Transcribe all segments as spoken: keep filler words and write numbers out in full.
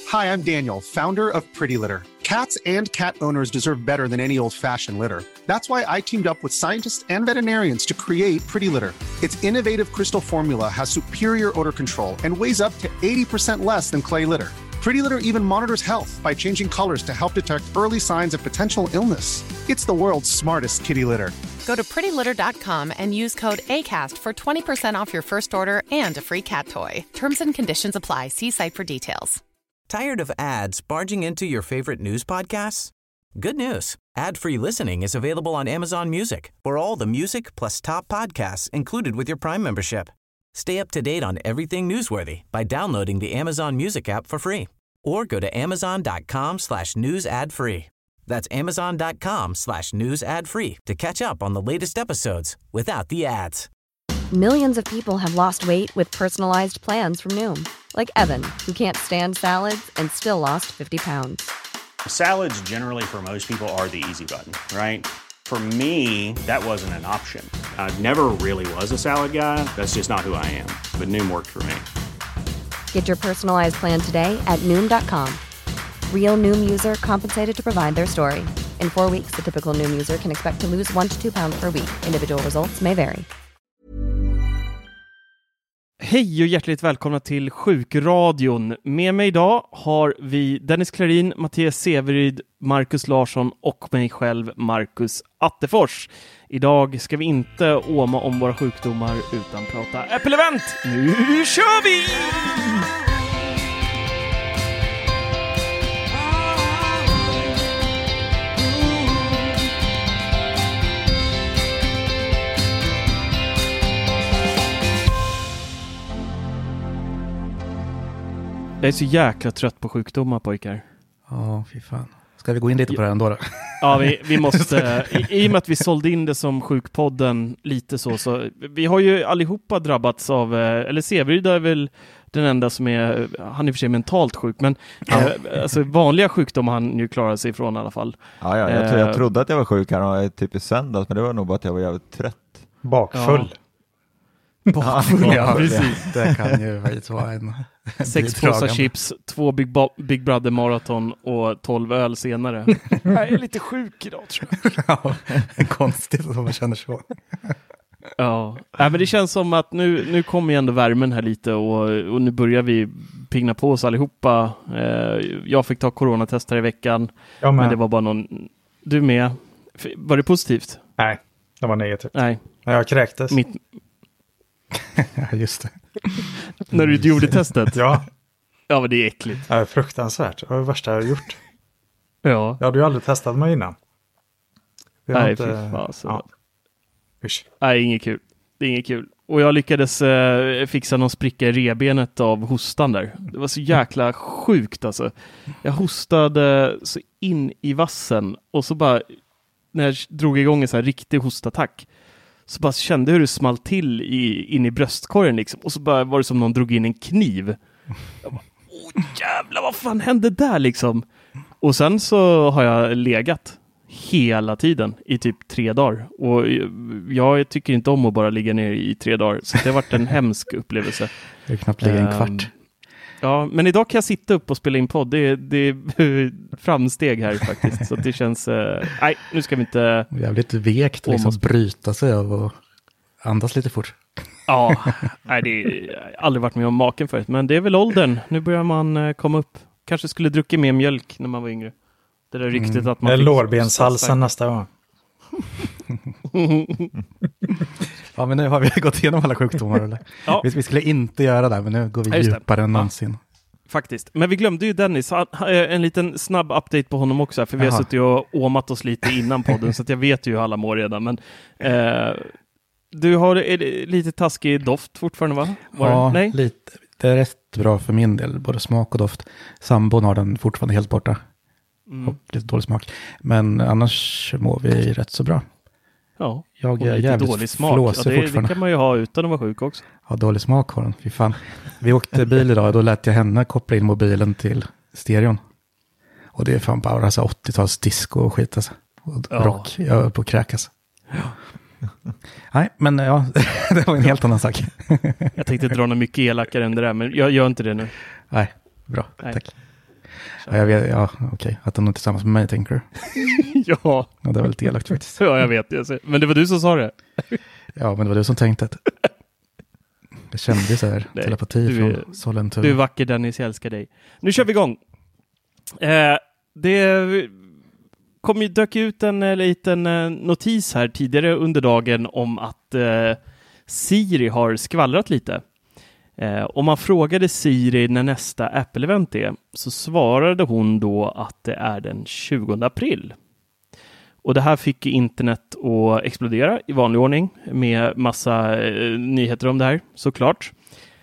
Hi, I'm Daniel, founder of Pretty Litter. Cats and cat owners deserve better than any old-fashioned litter. That's why I teamed up with scientists and veterinarians to create Pretty Litter. Its innovative crystal formula has superior odor control and weighs up to eighty percent less than clay litter. Pretty Litter even monitors health by changing colors to help detect early signs of potential illness. It's the world's smartest kitty litter. Go to pretty litter dot com and use code ACAST for twenty percent off your first order and a free cat toy. Terms and conditions apply. See site for details. Tired of ads barging into your favorite news podcasts? Good news. Ad-free listening is available on Amazon Music for all the music plus top podcasts included with your Prime membership. Stay up to date on everything newsworthy by downloading the Amazon Music app for free or go to amazon.com slash news ad free. That's amazon.com slash news ad free to catch up on the latest episodes without the ads. Millions of people have lost weight with personalized plans from Noom. Like Evan, who can't stand salads and still lost fifty pounds. Salads generally for most people are the easy button, right? For me, that wasn't an option. I never really was a salad guy. That's just not who I am. But Noom worked for me. Get your personalized plan today at Noom dot com. Real Noom user compensated to provide their story. In four weeks, the typical Noom user can expect to lose one to two pounds per week. Individual results may vary. Hej och hjärtligt välkomna till Sjukradion. Med mig idag har vi Dennis Klarin, Mattias Severyd, Marcus Larsson och mig själv, Marcus Attefors. Idag ska vi inte åma om våra sjukdomar utan prata Apple-event. Nu kör vi! Jag är så jäkla trött på sjukdomar, pojkar. Ja, oh, fy fan. Ska vi gå in lite på det ändå då? Ja, vi, vi måste. I, I och med att vi sålde in det som sjukpodden lite så. så vi har ju allihopa drabbats av, eller Severyd är väl den enda som är, han är för sig mentalt sjuk. Men ja. eh, alltså, vanliga sjukdomar han ju klarar sig ifrån i alla fall. Ja, ja jag, tro, jag trodde att jag var sjuk här typ i söndags. Men det var nog bara att jag var jävligt trött. Bakfull. Ja. Bakfull, ja, ja, precis. Det kan ju faktiskt vara en sex påsar chips, två Big, Bo- Big Brother maraton och tolv öl senare. Jag är lite sjuk idag, tror jag. Ja, konstigt att man känner så. Ja, äh, men det känns som att nu, nu kommer ju ändå värmen här lite och, och nu börjar vi pigna på oss allihopa. Eh, jag fick ta coronatest här i veckan, men det var bara någon... Du med? Var det positivt? Nej, det var negativt. Nej. Jag kräktes. Mitt... Ja, just det. När du gjorde testet? Ja. Ja, men det är äckligt. Ja, fruktansvärt. Det var det värsta jag har gjort. Ja. Jag hade ju aldrig testat mig innan. Nej, inte... fy fan. Ja. Usch. Nej, inget kul. Det är inget kul. Och jag lyckades eh, fixa någon spricka i rebenet av hostan där. Det var så jäkla sjukt alltså. Jag hostade så in i vassen och så bara när jag drog igång en så här riktig hostattack så bara kände hur det small till i, in i bröstkorgen liksom. Och så bara var det som någon drog in en kniv. Jag bara, åh jävlar, vad fan hände där liksom? Och sen så har jag legat hela tiden i typ tre dagar. Och jag tycker inte om att bara ligga ner i tre dagar. Så det har varit en hemsk upplevelse. Det är knappt ligga en kvart. Um, ja, men idag kan jag sitta upp och spela in podd. Det, det är framsteg här faktiskt. Så det känns... Uh, nej, nu ska vi inte... Jävligt vekt att liksom bryta sig av och andas lite fort. Ja, nej, det har aldrig varit med om maken förut. Men det är väl åldern. Nu börjar man uh, komma upp. Kanske skulle druckit mer mjölk när man var yngre. Det där ryktet mm. att man... Fick lårbenshalsen nästa gång. Ja, men nu har vi gått igenom alla sjukdomar. Eller? Ja. Vi, vi skulle inte göra det, men nu går vi ja, djupare än någonsin. Ja. Faktiskt. Men vi glömde ju Dennis. En liten snabb update på honom också. För vi Jaha. har suttit och åmat oss lite innan podden. Så att jag vet ju hur alla mår redan. Men eh, du har lite taskig doft fortfarande, va? Var ja, det? Nej? lite. Det är rätt bra för min del. Både smak och doft. Sambon har den fortfarande helt borta. Mm. Och lite dålig smak. Men annars mår vi rätt så bra. Ja, jag är jävligt dålig smak. Ja, det, det kan man ju ha utan att vara sjuk också. Ja, dålig smak har den. Fy fan. Vi åkte bil idag och då lät jag henne koppla in mobilen till stereon. Och det är fan bara alltså åttio-tals disco och skit alltså. Och ja. rock. Jag är på att kräkas. Ja. Nej, men ja, det var en helt annan sak. Jag tänkte dra något mycket elakare än det där, men jag gör inte det nu. Nej, bra. Nej. Tack. Ja, jag vet, ja okej. Okay. Att de är tillsammans med mig, tänker du? ja. ja. Det var väldigt elakt faktiskt. Ja, jag vet. Jag ser. Men det var du som sa det. ja, men det var du som tänkte att det kändes så här Nej, telepati du är, från Sollentuna. Du är vacker, Dennis, jag älskar dig. Nu kör vi igång. Eh, det kom ju, dök ut en eh, liten eh, notis här tidigare under dagen om att eh, Siri har skvallrat lite. Eh, om man frågade Siri när nästa Apple-event är, så svarade hon då att det är den tjugonde april. Och det här fick internet att explodera i vanlig ordning med massa eh, nyheter om det här, såklart.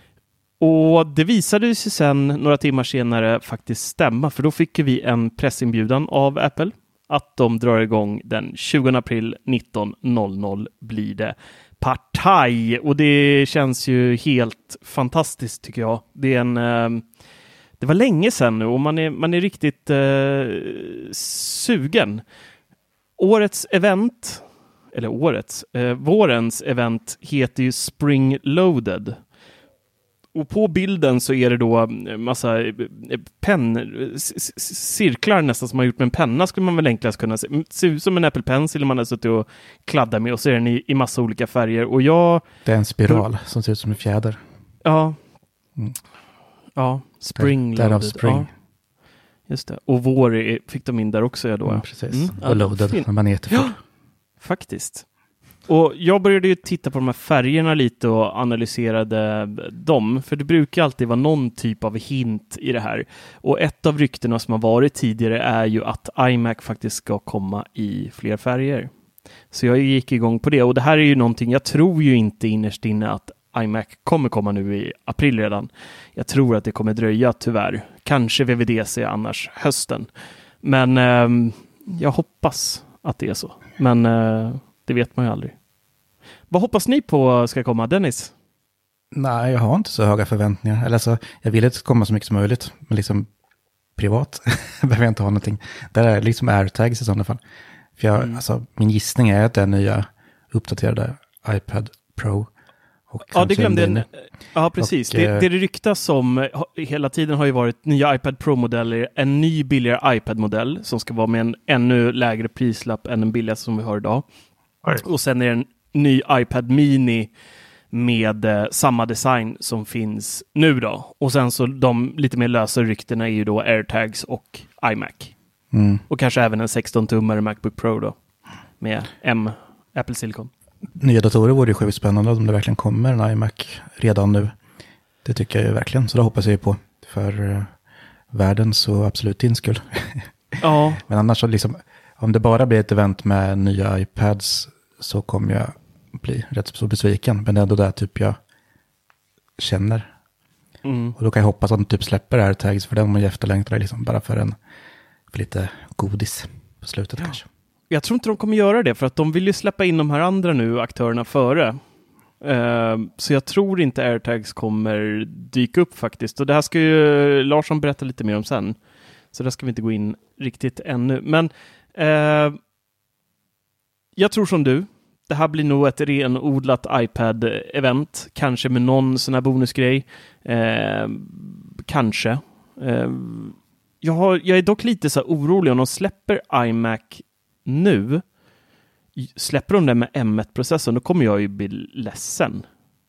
Och det visade sig sen några timmar senare faktiskt stämma, för då fick vi en pressinbjudan av Apple att de drar igång den tjugonde april nitton noll noll blir det partaj. Och det känns ju helt fantastiskt, tycker jag. Det är en eh, det var länge sedan nu och man är, man är riktigt eh, sugen. Årets event, eller årets, eh, vårens event heter ju Spring Loaded. Och på bilden så är det då massa penn, cirklar nästan som man har gjort med en penna, skulle man väl enklast kunna se. Ser ut som en Apple Pencil man har suttit och kladdar med, och så är den i, i massa olika färger. Och jag... Det är en spiral då, som ser ut som en fjäder. Ja. Mm. Ja, Spring där, Loaded. Spring. Ja. Just det. Och vår är, fick de in där också. Ja, då. Mm, precis. Mm. Och Loaded, fin- när man är ja, faktiskt. Och jag började ju titta på de här färgerna lite och analyserade dem. För det brukar alltid vara någon typ av hint i det här. Och ett av ryktena som har varit tidigare är ju att iMac faktiskt ska komma i fler färger. Så jag gick igång på det. Och det här är ju någonting, jag tror ju inte innerst inne att iMac kommer komma nu i april redan. Jag tror att det kommer dröja tyvärr. Kanske V V D C annars hösten. Men eh, jag hoppas att det är så. Men... Eh, det vet man ju aldrig. Vad hoppas ni på ska komma, Dennis? Nej, jag har inte så höga förväntningar. Eller alltså, jag vill att det ska komma så mycket som möjligt. Men liksom privat behöver jag inte ha någonting. Där är liksom AirTags i sådana fall. För jag, mm. alltså, min gissning är att det är nya uppdaterade iPad Pro. Och ja, det glömde en. Ja, precis. Och, det, det det ryktas om hela tiden har ju varit nya iPad Pro-modeller, en ny billigare iPad-modell som ska vara med en ännu lägre prislapp än den billigaste som vi har idag. Oj. Och sen är det en ny iPad Mini med eh, samma design som finns nu då. Och sen så de lite mer lösa ryktena är ju då AirTags och iMac. Mm. Och kanske även en sexton-tummare MacBook Pro då med M, Apple Silicon. Nya datorer vore ju sjukt spännande om det verkligen kommer en iMac redan nu. Det tycker jag ju verkligen. Så det hoppas jag ju på. För uh, världen så absolut din skull. Ja. Men annars så liksom, om det bara blir ett event med nya iPads så kommer jag bli rätt så besviken. Men det är ändå där typ jag känner. Mm. Och då kan jag hoppas att de typ släpper AirTags, för den man ju efterlängtar liksom bara för en för lite godis på slutet ja. Kanske. Jag tror inte de kommer göra det, för att de vill ju släppa in de här andra nu aktörerna före. Uh, så jag tror inte AirTags kommer dyka upp faktiskt. Och det här ska ju Larsson berätta lite mer om sen. Så där ska vi inte gå in riktigt ännu. Men uh, jag tror som du. Det här blir nog ett renodlat iPad-event. Kanske med någon sån här bonusgrej. Uh, kanske. Uh, jag, har, jag är dock lite så här orolig om de släpper iMac nu. Släpper de det med M ett-processorn, då kommer jag ju bli ledsen.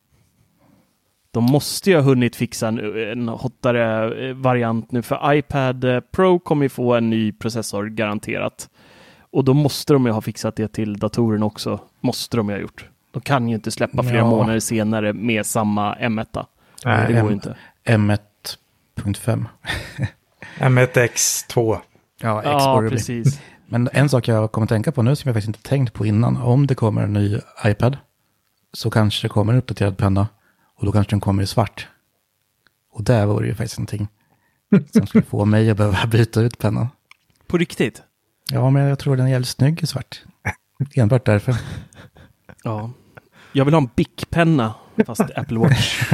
De måste ju ha hunnit fixa en, en hottare variant nu, för iPad Pro kommer ju få en ny processor garanterat. Och då måste de ju ha fixat det till datorn också. Måste de ju ha gjort. De kan ju inte släppa flera ja. månader senare med samma M ett. Nej, det går M- inte. M ett punkt fem. M ett X två. Ja, X ja precis. Men en sak jag kommer tänka på nu som jag faktiskt inte tänkt på innan. Om det kommer en ny iPad så kanske det kommer en uppdaterad penna. Och då kanske den kommer i svart. Och där vore ju faktiskt någonting som skulle få mig att behöva byta ut pennan. På riktigt? Ja, men jag tror den är jävligt snygg i svart. Enbart därför. Ja. Jag vill ha en Bic-penna fast Apple Watch.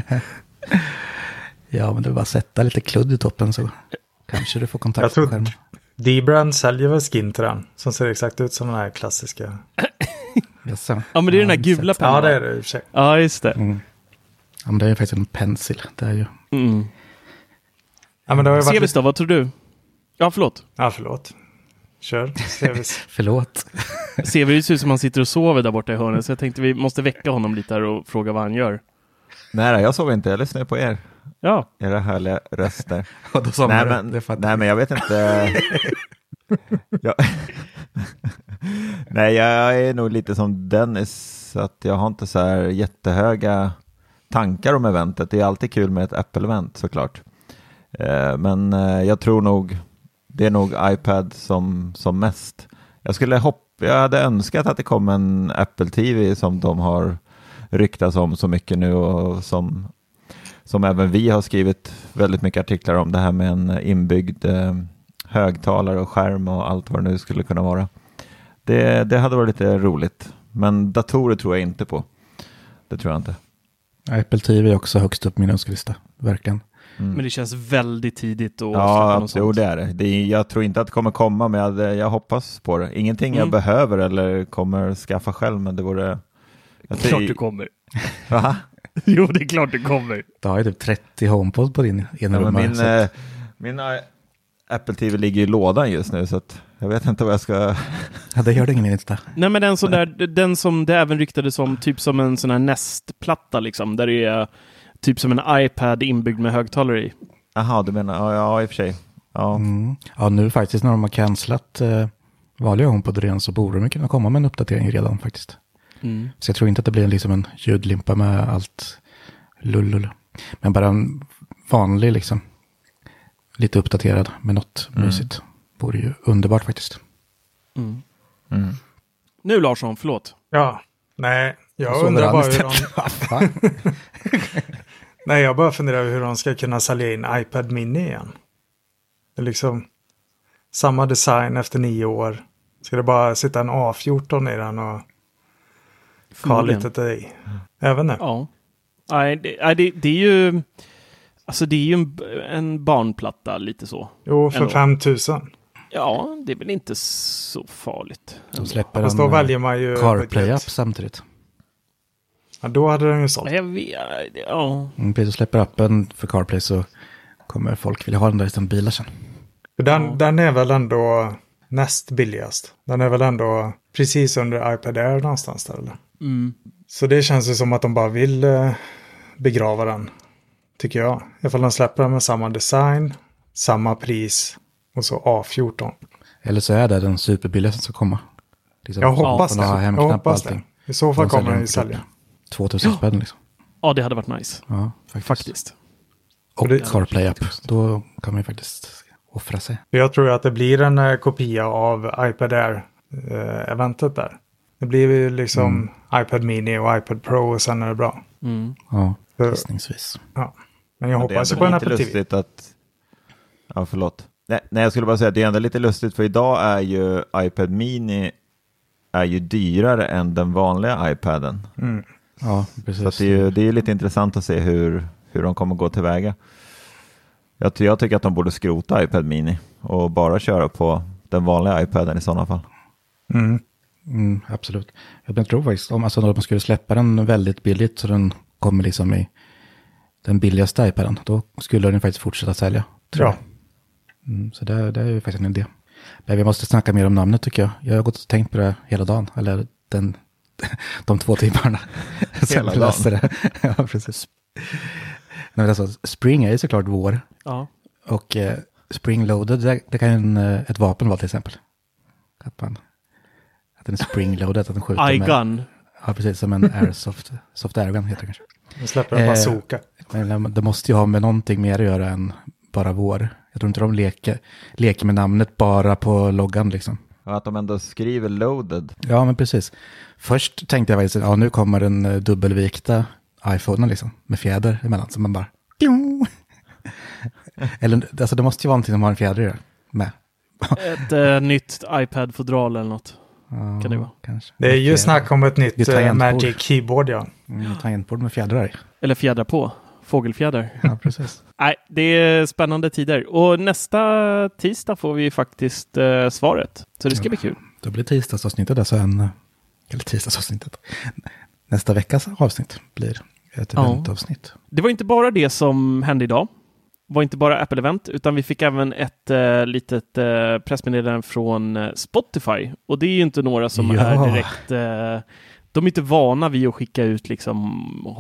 Ja, men det är bara att sätta lite kludd i toppen så kanske du får kontakt med skärmen. D-Brand säljer väl skin till den som ser exakt ut som den här klassiska. Yes, ja, men det är den här gula pennan. Ja, det är det i och för sig. Ja, just det. Mm. Ja, men det är ju faktiskt en pencil. Det är ju... Mm. Ja, men det har ju varit Sevis lite... då, vad tror du? Ja, förlåt. Ja, förlåt. Kör, Sevis. Förlåt. Sevis ser ut som han sitter och sover där borta i hörnet, så jag tänkte vi måste väcka honom lite här och fråga vad han gör. Nej, jag såg inte. Jag lyssnade på er. Ja. Era härliga röster. Och då nej, men, det nej, men jag vet inte. jag... nej, jag är nog lite som Dennis. Så att jag har inte så här jättehöga tankar om eventet. Det är alltid kul med ett Apple-event såklart. Eh, men eh, jag tror nog det är nog iPad som, som mest. Jag skulle hoppa, jag hade önskat att det kom en Apple T V som de har ryktats om så mycket nu och som, som även vi har skrivit väldigt mycket artiklar om, det här med en inbyggd eh, högtalare och skärm och allt vad det nu skulle kunna vara. Det, det hade varit lite roligt, men datorer tror jag inte på. Det tror jag inte. Apple T V är också högst upp min önskelista, verkligen. Mm. Men det känns väldigt tidigt att ja, jo, det är det. det är, jag tror inte att det kommer komma, men jag, jag hoppas på det. Ingenting mm. jag behöver eller kommer skaffa själv, men det vore... Jag klart det... du kommer. Va? Jo, det är klart det kommer. Du har ju typ trettio HomePod på din ena ja, rum. Min, äh, min äh, Apple T V ligger i lådan just nu, så att jag vet inte vad jag ska... Ja, det gör det ingen Insta. Nej, men den som, där, den som det även ryktades som, typ som en sån här Nest-platta liksom, där det är typ som en iPad inbyggd med högtalare i. Jaha, du menar, ja, ja i och för sig. Ja, mm. ja nu faktiskt när de har cancelat eh, vanliga HomePod redan så borde de kunna komma med en uppdatering redan faktiskt. Mm. Så jag tror inte att det blir liksom en ljudlimpa med allt lullull. Men bara en vanlig liksom, lite uppdaterad med något mm. mysigt. Vore ju underbart faktiskt. Mm. Mm. Nu Larsson, förlåt. Ja, nej, jag så undrar bara hur de... nej, jag bara funderar hur de ska kunna sälja in iPad Mini igen. Det är liksom samma design efter nio år. Ska det bara sitta en A fjorton i den och ha lite dig? Även nu. Ja. Nej, det, det, det är ju alltså det är ju en, en barnplatta lite så. Jo, för fem tusen. Ja, det är väl inte så farligt. De släpper en då väljer man ju CarPlay-app samtidigt. Ja, då hade den ju sålt. Jag vet, ja. Mm, precis, släpper appen för CarPlay så kommer folk vilja ha den där istället bilar sen. För den, ja. den är väl ändå näst billigast. Den är väl ändå precis under iPad Air någonstans där, eller? Mm. Så det känns ju som att de bara vill eh, begrava den, tycker jag. Ifall de släpper den med samma design, samma pris och så A fjorton. Eller så är det den superbilliga som ska komma. Liksom, jag hoppas det. Jag hoppas det. I så fall de kommer den ju sälja. tvåtusen spänn liksom. Ja, det hade varit nice. Ja, faktiskt. faktiskt. Och det, CarPlay-app. Då kan man ju faktiskt offra sig. Jag tror att det blir en uh, kopia av iPad Air-eventet uh, där. Det blir ju liksom mm. iPad Mini och iPad Pro och sen är det bra. Mm. Ja, gissningsvis. Ja. Men jag hoppas ju på en Apple T V. Att... Ja, förlåt. Nej, nej, jag skulle bara säga att det är ändå lite lustigt, för idag är ju iPad Mini är ju dyrare än den vanliga iPaden. Mm. Ja, precis. Så att det är ju det är lite intressant att se hur, hur de kommer gå tillväga. Jag, jag tycker att de borde skrota iPad Mini och bara köra på den vanliga iPaden i sådana fall. Mm. Mm, absolut. Jag tror faktiskt om alltså, man skulle släppa den väldigt billigt så den kommer liksom i den billigaste iPaden, då skulle den faktiskt fortsätta sälja. Tror ja. jag. Mm, så det, det är ju faktiskt en idé. Men vi måste snacka mer om namnet tycker jag. Jag har gått och tänkt på det hela dagen. Eller den, de två timmarna. Hela dagen. Det. Ja, precis. Men alltså, Spring är ju såklart vår. Ja. Och eh, Spring Loaded, det, det kan en, ett vapen vara till exempel. Att, man, att den är Spring Loaded, att den skjuter iGun. med... Ja, precis. Som en Airsoft. Soft Airgun heter det kanske. Den släpper en bazooka. Eh, men det måste ju ha med någonting mer att göra än bara vår. Jag tror inte de leker, leker med namnet bara på loggan liksom. Ja, att de ändå skriver loaded. Ja, men precis. Först tänkte jag faktiskt, ja nu kommer den uh, dubbelvikta iPhonen liksom, med fjäder emellan. Så man bara... eller, alltså det måste ju vara någonting som har en fjäder i det med. Ett uh, nytt iPad-fodral eller något. Ja, kan det vara. Kanske. Det är ju snack om ett nytt uh, Magic Keyboard, ja. Mm, tangentbord med fjädrar i. Eller fjädrar på. Fågelfjäder. Ja, precis. Nej, det är spännande tider. Och nästa tisdag får vi faktiskt eh, svaret. Så det ska ja, bli kul. Då blir tisdagsavsnittet alltså en... Eller tisdagsavsnittet. Nästa veckas avsnitt blir ett eventavsnitt. Ja. Det var inte bara det som hände idag. var inte bara Apple-event, utan vi fick även ett äh, litet äh, pressmeddelande från äh, Spotify. Och det är ju inte några som ja. är direkt... Äh, de är inte vana vid att skicka ut liksom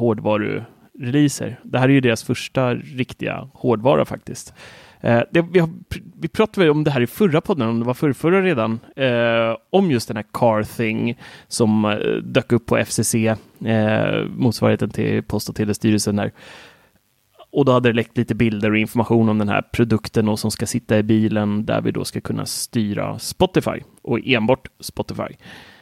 hårdvaru-releaser. Det här är ju deras första riktiga hårdvara faktiskt. Eh, det, vi, har, vi pratade om det här i förra podden, om det var förrförra redan, eh, om just den här Car Thing som eh, dök upp på F C C, eh, motsvarigheten till Post- och telestyrelsen där. Och då hade det läckt lite bilder och information om den här produkten och som ska sitta i bilen där vi då ska kunna styra Spotify och enbart Spotify.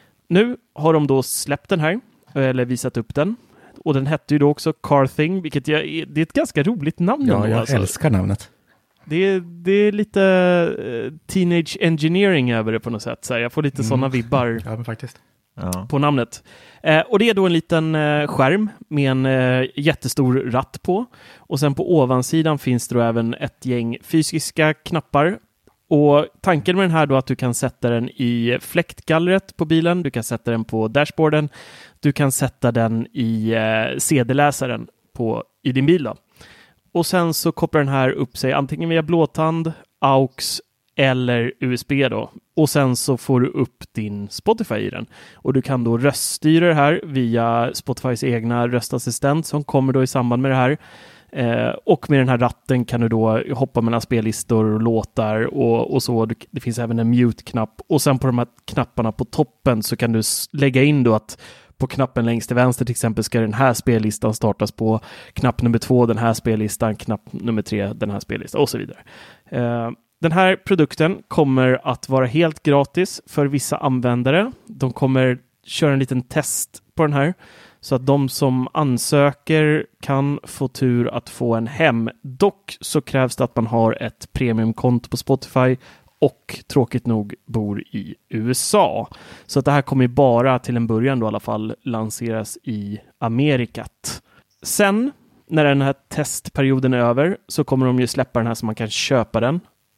Nu har de då släppt den här, eller visat upp den. Och den hette ju då också Car Thing, vilket jag, det är ett ganska roligt namn. Ja, jag alltså. älskar namnet. Det är, det är lite uh, teenage engineering över det på något sätt. Så här, jag får lite mm. sådana vibbar ja, men faktiskt. Ja. på namnet. Eh, och det är då en liten eh, skärm med en eh, jättestor ratt på. Och sen på ovansidan finns det då även ett gäng fysiska knappar. Och tanken med den här då är att du kan sätta den i fläktgallret på bilen. Du kan sätta den på dashboarden. Du kan sätta den i eh, C D-läsaren på, i din bil då. Och sen så kopplar den här upp sig antingen via blåtand, A U X eller U S B då. Och sen så får du upp din Spotify i den. Och du kan då röststyra det här via Spotifys egna röstassistent som kommer då i samband med det här. Eh, och med den här ratten kan du då hoppa mellan spellistor och låtar och, och så. Det finns även en mute-knapp. Och sen på de här knapparna på toppen så kan du lägga in då att på knappen längst till vänster till exempel ska den här spellistan startas på. Knapp nummer två, den här spellistan. Knapp nummer tre, den här spellistan och så vidare. Eh, den här produkten kommer att vara helt gratis för vissa användare. De kommer köra en liten test på den här. Så att de som ansöker kan få tur att få en hem. Dock så krävs det att man har ett premiumkonto på Spotify och tråkigt nog bor i U S A. Så att det här kommer bara till en början då i alla fall lanseras i Amerikat. Sen när den här testperioden är över så kommer de ju släppa den här så man kan köpa den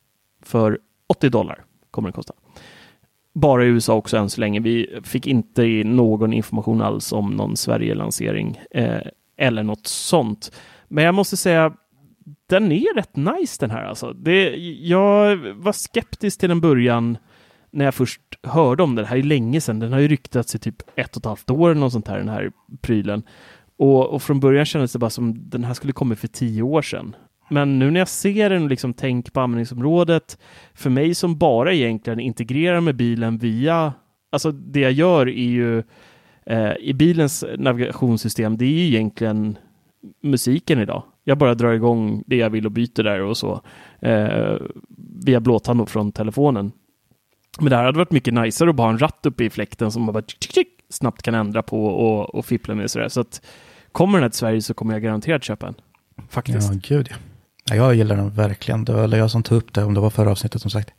för åttio dollar kommer den kosta. Bara i U S A också än så länge. Vi fick inte någon information alls om någon Sverige-lansering eh, eller något sånt. Men jag måste säga, den är rätt nice den här. Alltså. Det, jag var skeptisk till en början när jag först hörde om det. Det här är länge sedan. Den har ju ryktats i typ ett och ett halvt år eller något sånt här, den här prylen. Och, och från början kändes det bara som den här skulle komma för tio år sedan. Men nu när jag ser den och liksom tänker på användningsområdet, för mig som bara egentligen integrerar med bilen via, alltså det jag gör är ju eh, i bilens navigationssystem, det är ju egentligen musiken idag. Jag bara drar igång det jag vill och byter där och så eh, via blåtand från telefonen. Men det här hade varit mycket niceare att bara ha en ratt uppe i fläkten som man bara tsk, tsk, snabbt kan ändra på och, och fippla med sådär. Så att kommer den här till Sverige så kommer jag garanterat köpa en. Faktiskt. Ja, gud ja. Ja, jag gillar den verkligen. Det var jag som tog upp det, om det var förra avsnittet som sagt.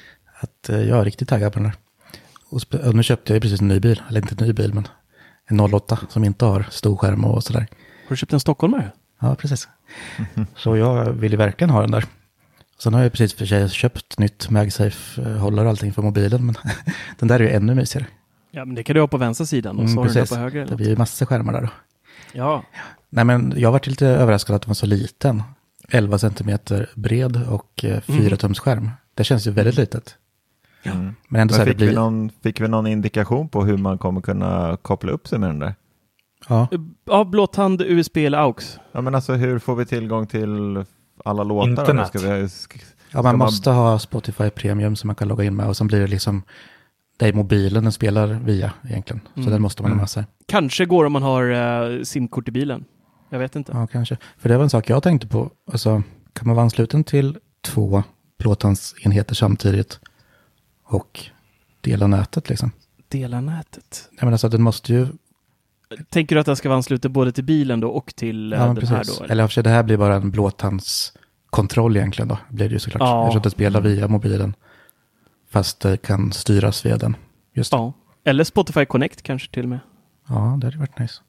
Att eh, jag är riktigt taggad på den här. Och, sp- och nu köpte jag ju precis en ny bil. Eller inte en ny bil, men en noll åtta som inte har stor skärm och sådär. Har du köpt en stockholmare? Ja, precis. Mm-hmm. Så jag vill ju verkligen ha den där. Sen har jag precis för sig köpt nytt MagSafe-hållare och allting för mobilen. Men den där är ju ännu mysigare. Ja, men det kan du ha på vänstra sidan och mm, så har precis. du på höger. Det blir ju massor skärmar där då. Ja. Nej, men jag var lite överraskad att den var så liten. elva centimeter bred och eh, fyra mm. tums skärm. Det känns ju väldigt litet. Ja. Mm. Men ändå men så fick, blir... vi någon, fick vi någon indikation på hur man kommer kunna koppla upp sig med den där? Ja. Ja, blåtand, U S B eller A U X. Ja, men alltså hur får vi tillgång till alla låtar? Internet. Ska vi, ska, ja, man måste man... ha Spotify Premium som man kan logga in med. Och sen blir det liksom, det är mobilen den spelar via egentligen. Så mm. den måste man ha med sig. Kanske går om man har uh, simkort i bilen. Jag vet inte. Ja, kanske. För det var en sak jag tänkte på. Alltså, kan man vara ansluten till två blåtandsenheter samtidigt och dela nätet liksom? Dela nätet? Jag menar så att den måste ju... Tänker du att den ska vara ansluten både till bilen då och till ja, den precis. här då? Eller, eller för det här blir bara en blåtandskontroll egentligen då. Blir det ju såklart. Ja. Eftersom det spelar via mobilen. Fast det kan styras via den. Just det. Ja. Eller Spotify Connect kanske till och med. Ja, det hade varit nice.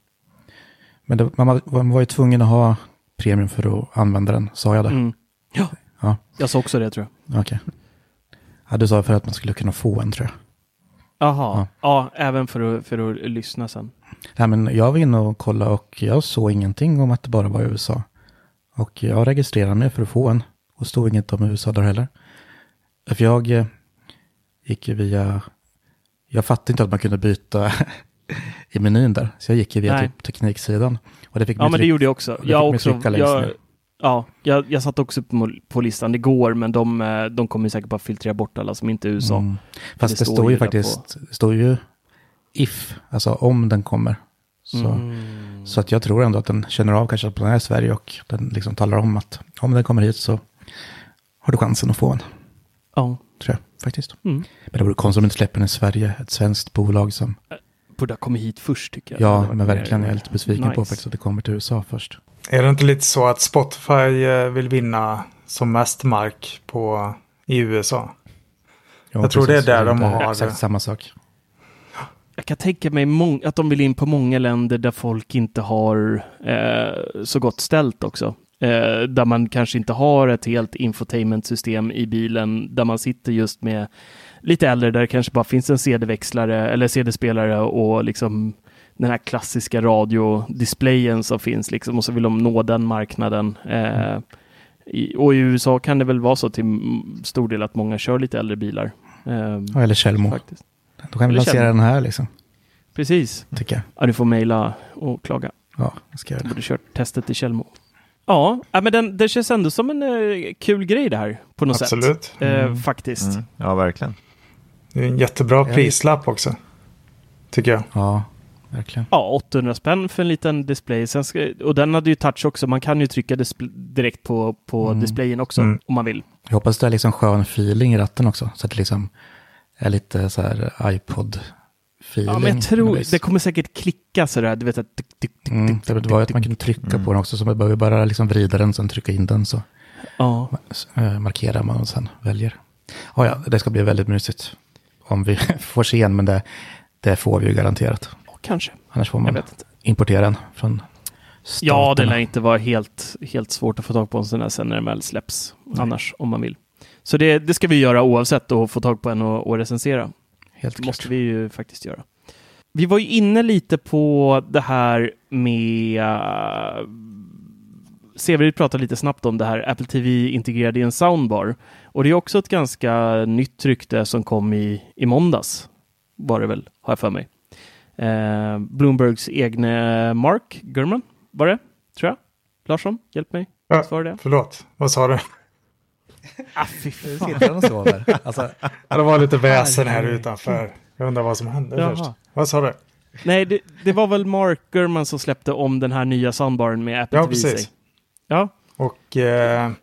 Men det, man, var, man var ju tvungen att ha premium för att använda den, sa jag det? Mm. Ja. ja, jag sa också det tror jag. Okej. Okay. Ja, du sa för att man skulle kunna få en tror jag. Jaha, ja. ja, även för att, för att lyssna sen. Nej, men jag var inne och kollade och jag såg ingenting om att det bara var i U S A. Och jag registrerade mig för att få en. Och stod inget om U S A där heller. För jag eh, gick ju via... Jag fattade inte att man kunde byta i menyn där. Så jag gick ju via typ tekniksidan. Och det fick ja, men det gjorde jag också. Jag också. Jag, ner. ja, jag, jag satt också på, på listan igår, men de, de kommer säkert bara filtrera bort alla som inte är U S A. Mm. Fast det, det står ju faktiskt, på... det står ju if, alltså om den kommer. Så, mm. så att jag tror ändå att den känner av kanske att den är i Sverige och den liksom talar om att om den kommer hit så har du chansen att få en. Ja. Tror jag faktiskt. Mm. Men det vore konstigt om inte släpper den i Sverige, ett svenskt bolag som... Borde ha kommit hit först tycker jag. Ja, men verkligen. Jag är lite besviken nice. på faktiskt att det kommer till U S A först. Är det inte lite så att Spotify vill vinna som mest mark på, i U S A? Ja, jag tror precis. det är där det de är har... Exakt samma sak. Jag kan tänka mig mång- att de vill in på många länder där folk inte har eh, så gott ställt också. Eh, där man kanske inte har ett helt infotainmentsystem i bilen. Där man sitter just med lite äldre där det kanske bara finns en C D-växlare eller C D-spelare och liksom den här klassiska radiodisplayen som finns liksom, och så vill de nå den marknaden. Eh, i, och i U S A kan det väl vara så till stor del att många kör lite äldre bilar. Eh, ja, eller Kjellmo. Faktiskt. Då kan vi lansera den här liksom. Precis. Tycker jag. Ja, du får mejla och klaga. Ja, jag ska göra det. Du borde kört testet i Kjellmo. Ja, men den, det känns ändå som en uh, kul grej det här på något Absolut. sätt. Mm. Uh, faktiskt. Mm. Ja, verkligen. Det är en jättebra prislapp också. Tycker jag. Ja, verkligen. Ja, åttahundra spänn för en liten display. Sen ska, och den hade ju touch också. Man kan ju trycka display, direkt på, på mm. displayen också mm. om man vill. Jag hoppas det är liksom skön feeling i ratten också. Så att det liksom är lite så här iPod-feeling. Ja, men jag tror det kommer säkert klicka sådär. Du vet att... Tuk, tuk, tuk, mm, tuk, det var ju att man kunde trycka mm. på den också. Så man behöver bara liksom vrida den, sen trycka in den. Så ja. markerar man och sen väljer. Ja, ja, det ska bli väldigt mysigt. Om vi får se en, men det, det får vi ju garanterat. Kanske. Annars får man importera den från staterna. Ja, det lär inte vara helt, helt svårt att få tag på en sån här sen när den väl släpps. Nej. Annars, om man vill. Så det, det ska vi göra oavsett och få tag på en och, och recensera. Helt det måste vi ju faktiskt göra. Vi var ju inne lite på det här med... Uh, Severid pratade lite snabbt om det här. Apple T V integrerade i en soundbar. Och det är också ett ganska nytt rykte som kom i, i måndags. Var det väl, har jag för mig. Uh, Bloombergs egna Mark Gurman, var det? Tror jag. Larsson, hjälp mig. Ja, Svara det. Förlåt, vad sa du? Ah, fy fan. Sitter och sover. Alltså, ja, det var lite väsen här utanför. Jag undrar vad som hände Jaha. först. Vad sa du? Nej, det, det var väl Mark Gurman som släppte om den här nya soundbaren med Apple ja, T V. Precis. Ja, och eh,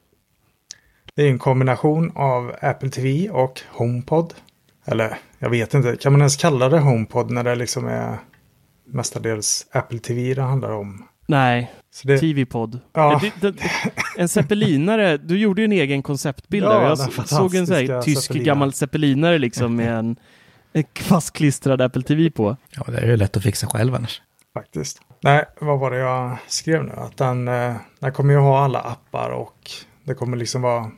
det är en kombination av Apple T V och HomePod. Eller, jag vet inte. Kan man ens kalla det HomePod när det liksom är mestadels Apple T V det handlar om? Nej, det... T V-podd. Ja. Det, det, en zeppelinare, du gjorde ju en egen konceptbild ja, där. Jag såg en sån här tysk zeppelina. gammal zeppelinare liksom med en, en fastklistrad Apple T V på. Ja, det är ju lätt att fixa själv annars. Faktiskt. Nej, vad var det jag skrev nu? Att den, den kommer ju ha alla appar och det kommer liksom vara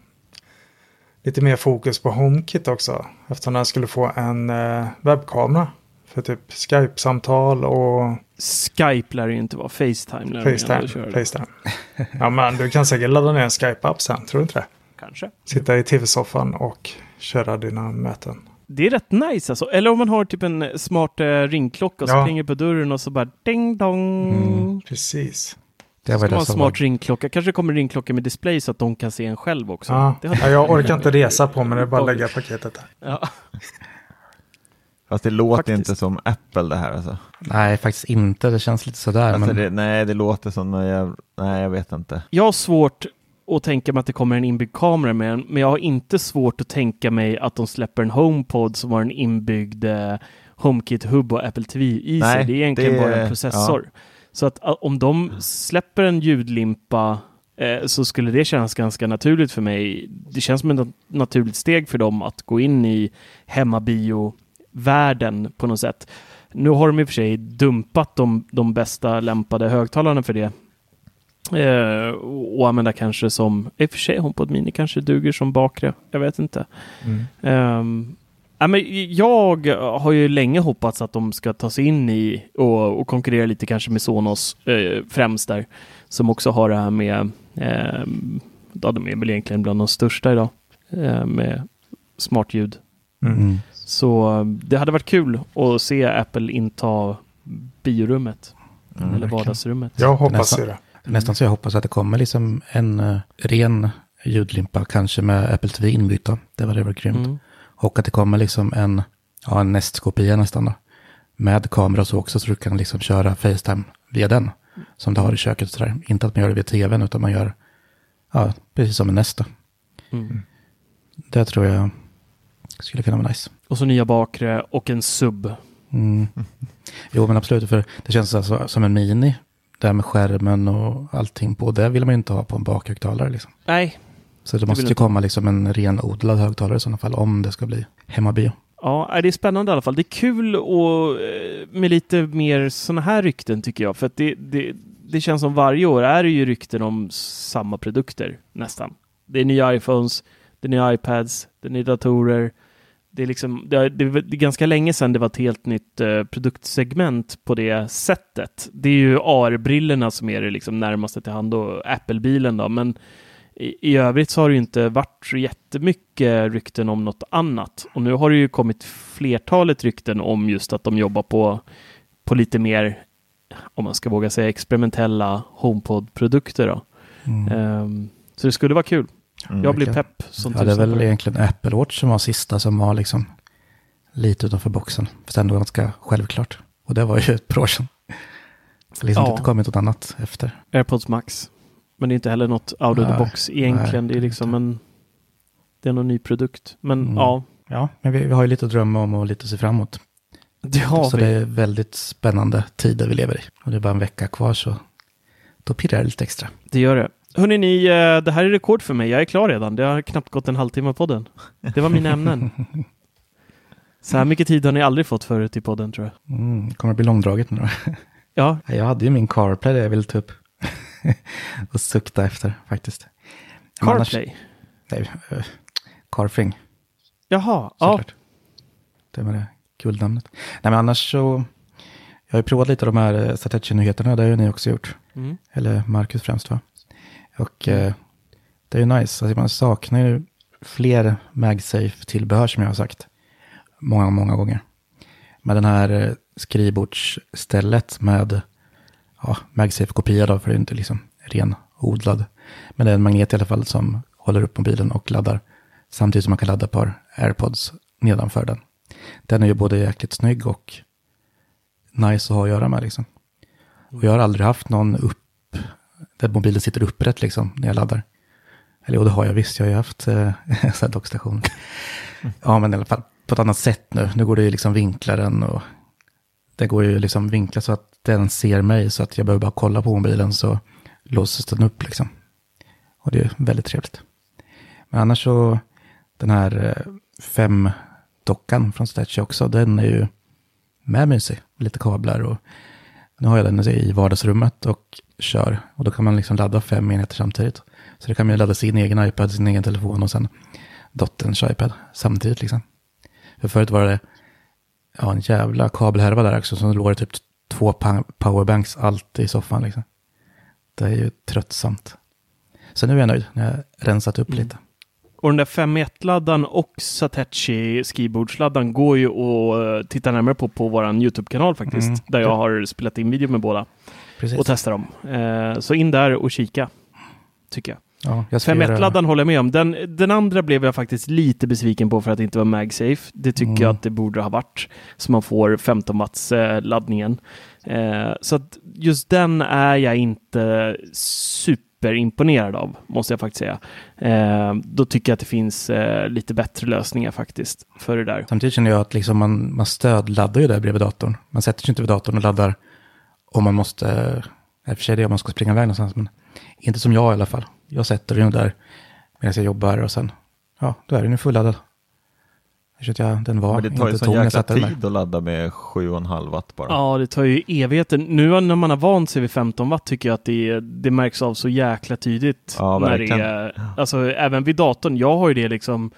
lite mer fokus på HomeKit också. Eftersom den skulle få en webbkamera för typ Skype-samtal och... Skype lär det ju inte vara. FaceTime lär FaceTime, FaceTime. Ja, men du kan säkert ladda ner en Skype-app sen, tror du inte det? Kanske. Sitta i tv-soffan och köra dina möten. Det är rätt nice alltså. Eller om man har typ en smart eh, ringklocka och ja. så plingar på dörren och så bara ding dong. Mm, precis. Det var det en smart var... ringklocka. Kanske kommer ringklocka med display så att de kan se en själv också. Ja, det ja jag orkar inte resa på men det är bara att lägga paketet där. Ja. Fast det låter faktiskt. inte som Apple det här alltså. Nej, faktiskt inte. Det känns lite sådär. Alltså men... det, nej, det låter som... Jag, nej, jag vet inte. Jag har svårt att tänka mig att det kommer en inbyggd kamera med den. Men jag har inte svårt att tänka mig att de släpper en HomePod som har en inbyggd eh, HomeKit-hub och Apple T V i nej, sig. Det är egentligen det, bara en processor. Ja. Så att om de släpper en ljudlimpa eh, så skulle det kännas ganska naturligt för mig. Det känns som ett naturligt steg för dem att gå in i hemmabio världen på något sätt. Nu har de i och för sig dumpat de, de bästa lämpade högtalarna för det. Eh, och använda kanske som i och för sig HomePod Mini kanske duger som bakre. Jag vet inte. Mm. Um, Ja, men jag har ju länge hoppats att de ska ta sig in i och, och konkurrera lite kanske med Sonos eh, främst där. Som också har det här med, eh, ja, de är väl egentligen bland de största idag, eh, med smart ljud. Mm. Så det hade varit kul att se Apple inta biorummet. Mm, eller vardagsrummet. Jag hoppas nästan, det. Nästan så jag hoppas att det kommer liksom en uh, ren ljudlimpa, kanske med Apple T V inbyta. Det var det var grymt. Mm. Och att det kommer liksom en, ja, en Nest-kopia nästan då, med kamera och så också, så du kan liksom köra FaceTime via den. Som du har i köket. Så där. Inte att man gör det via tvn, utan man gör, ja, precis som en Nest då. Mm. Det tror jag skulle kunna vara nice. Och så nya bakre och en sub. Mm. Jo, men absolut, för det känns alltså som en mini. Där med skärmen och allting på. Det vill man ju inte ha på en bakhögtalare liksom. Nej. Så det måste ju komma liksom en renodlad högtalare i sådana fall, om det ska bli hemmabio. Ja, det är spännande i alla fall. Det är kul och med lite mer sådana här rykten tycker jag. För att det, det, det känns som varje år är det ju rykten om samma produkter nästan. Det är nya iPhones, det är nya iPads, det är nya datorer. Det är, liksom, det, är, det är ganska länge sedan det var ett helt nytt eh, produktsegment på det sättet. Det är ju A R-brillorna som är det liksom närmaste till hand och Apple-bilen då. Men i, i övrigt så har det ju inte varit så jättemycket rykten om något annat. Och nu har det ju kommit flertalet rykten om just att de jobbar på, på lite mer, om man ska våga säga, experimentella HomePod-produkter då. Mm. Um, så det skulle vara kul. Mm, jag blir pepp. Som ja, det är väl egentligen Apple Watch som var sista som var liksom lite utanför boxen. Fast ändå ganska självklart. Och det var ju ett par år sedan. Det liksom ja. inte kommit något annat efter. AirPods Max. Men det är inte heller något out of the box egentligen. Nej, det är liksom en, det är någon ny produkt. Men mm. ja. Ja, men vi, vi har ju lite att drömma om och lite att se framåt. Det har så vi. det är väldigt spännande tider vi lever i. Och det är bara en vecka kvar, så då pirrar det lite extra. Det gör det. Hörrni, ni, det här är rekord för mig. Jag är klar redan. Det har knappt gått en halvtimme på podden. Det var mina ämnen. Så här mycket tid har ni aldrig fått förut i podden, tror jag. Mm, kommer det bli långdraget nu då? Ja. Jag hade ju min CarPlay det jag ville ta upp. Och sukta efter, faktiskt. CarPlay? Nej, uh, CarFring. Jaha, såklart. Ja. Det var det guldnamnet. Nej, men annars så... Jag har ju provat lite av de här Satechi-nyheterna. Det har ju ni också gjort. Mm. Eller Marcus främst, va? Och eh, det är ju nice. Alltså man saknar ju fler MagSafe-tillbehör, som jag har sagt många, många gånger. Med den här eh, skrivbordsstället med ja, MagSafe-kopia då, för det är inte liksom renodlad. Men det är en magnet i alla fall som håller upp mobilen och laddar. Samtidigt som man kan ladda ett par AirPods nedanför den. Den är ju både jäkligt snygg och nice att ha att göra med liksom. Och jag har aldrig haft någon upp där mobilen sitter upprätt liksom när jag laddar. Eller jo, det har jag visst. Jag har ju haft eh, så här dockstation. Mm. Ja, men i alla fall på ett annat sätt nu. Nu går det ju liksom vinkla den och det går ju liksom vinkla så att den ser mig, så att jag behöver bara kolla på mobilen så låses den upp liksom. Och det är väldigt trevligt. Men annars så den här eh, fem dockan från Satechi också, den är ju med mysig. Lite kablar och nu har jag den i vardagsrummet och kör. Och då kan man liksom ladda fem enheter samtidigt. Så det kan man ju ladda sin egen iPad, sin egen telefon och sen dotterns iPad samtidigt liksom. För förut var det ja, en jävla kabelhärva där också, som låg det typ två powerbanks alltid i soffan liksom. Det är ju tröttsamt. Så nu är jag nöjd när jag rensat upp mm. lite. Och den där fem komma ett-laddan och Satechi skrivbordsladdan går ju att titta närmare på på vår YouTube-kanal faktiskt. Mm. Där jag har spelat in video med båda. Precis. Och testar dem. Eh, så in där och kika, tycker jag. Ja, jag fem komma ett-laddan håller jag med om. Den, den andra blev jag faktiskt lite besviken på för att det inte var MagSafe. Det tycker mm. jag att det borde ha varit. Så man får femton watts eh, laddningen. Eh, så att just den är jag inte superimponerad av, måste jag faktiskt säga. Eh, då tycker jag att det finns eh, lite bättre lösningar faktiskt för det där. Samtidigt känner jag att liksom man, man stödladdar ju där bredvid datorn. Man sätter sig inte vid datorn och laddar om man måste, i och för sig det om man ska springa iväg någonstans, men inte som jag i alla fall. Jag sätter den där medan jag jobbar och sen, ja, då är den ju fulladdad. Jag jag, den var men det tar ju sån jäkla tid att ladda med sju komma fem watt bara. Ja, det tar ju evigheter. Nu när man har vant sig vid femton watt tycker jag att det, det märks av så jäkla tydligt. Ja, när det är, alltså även vid datorn, jag har ju det liksom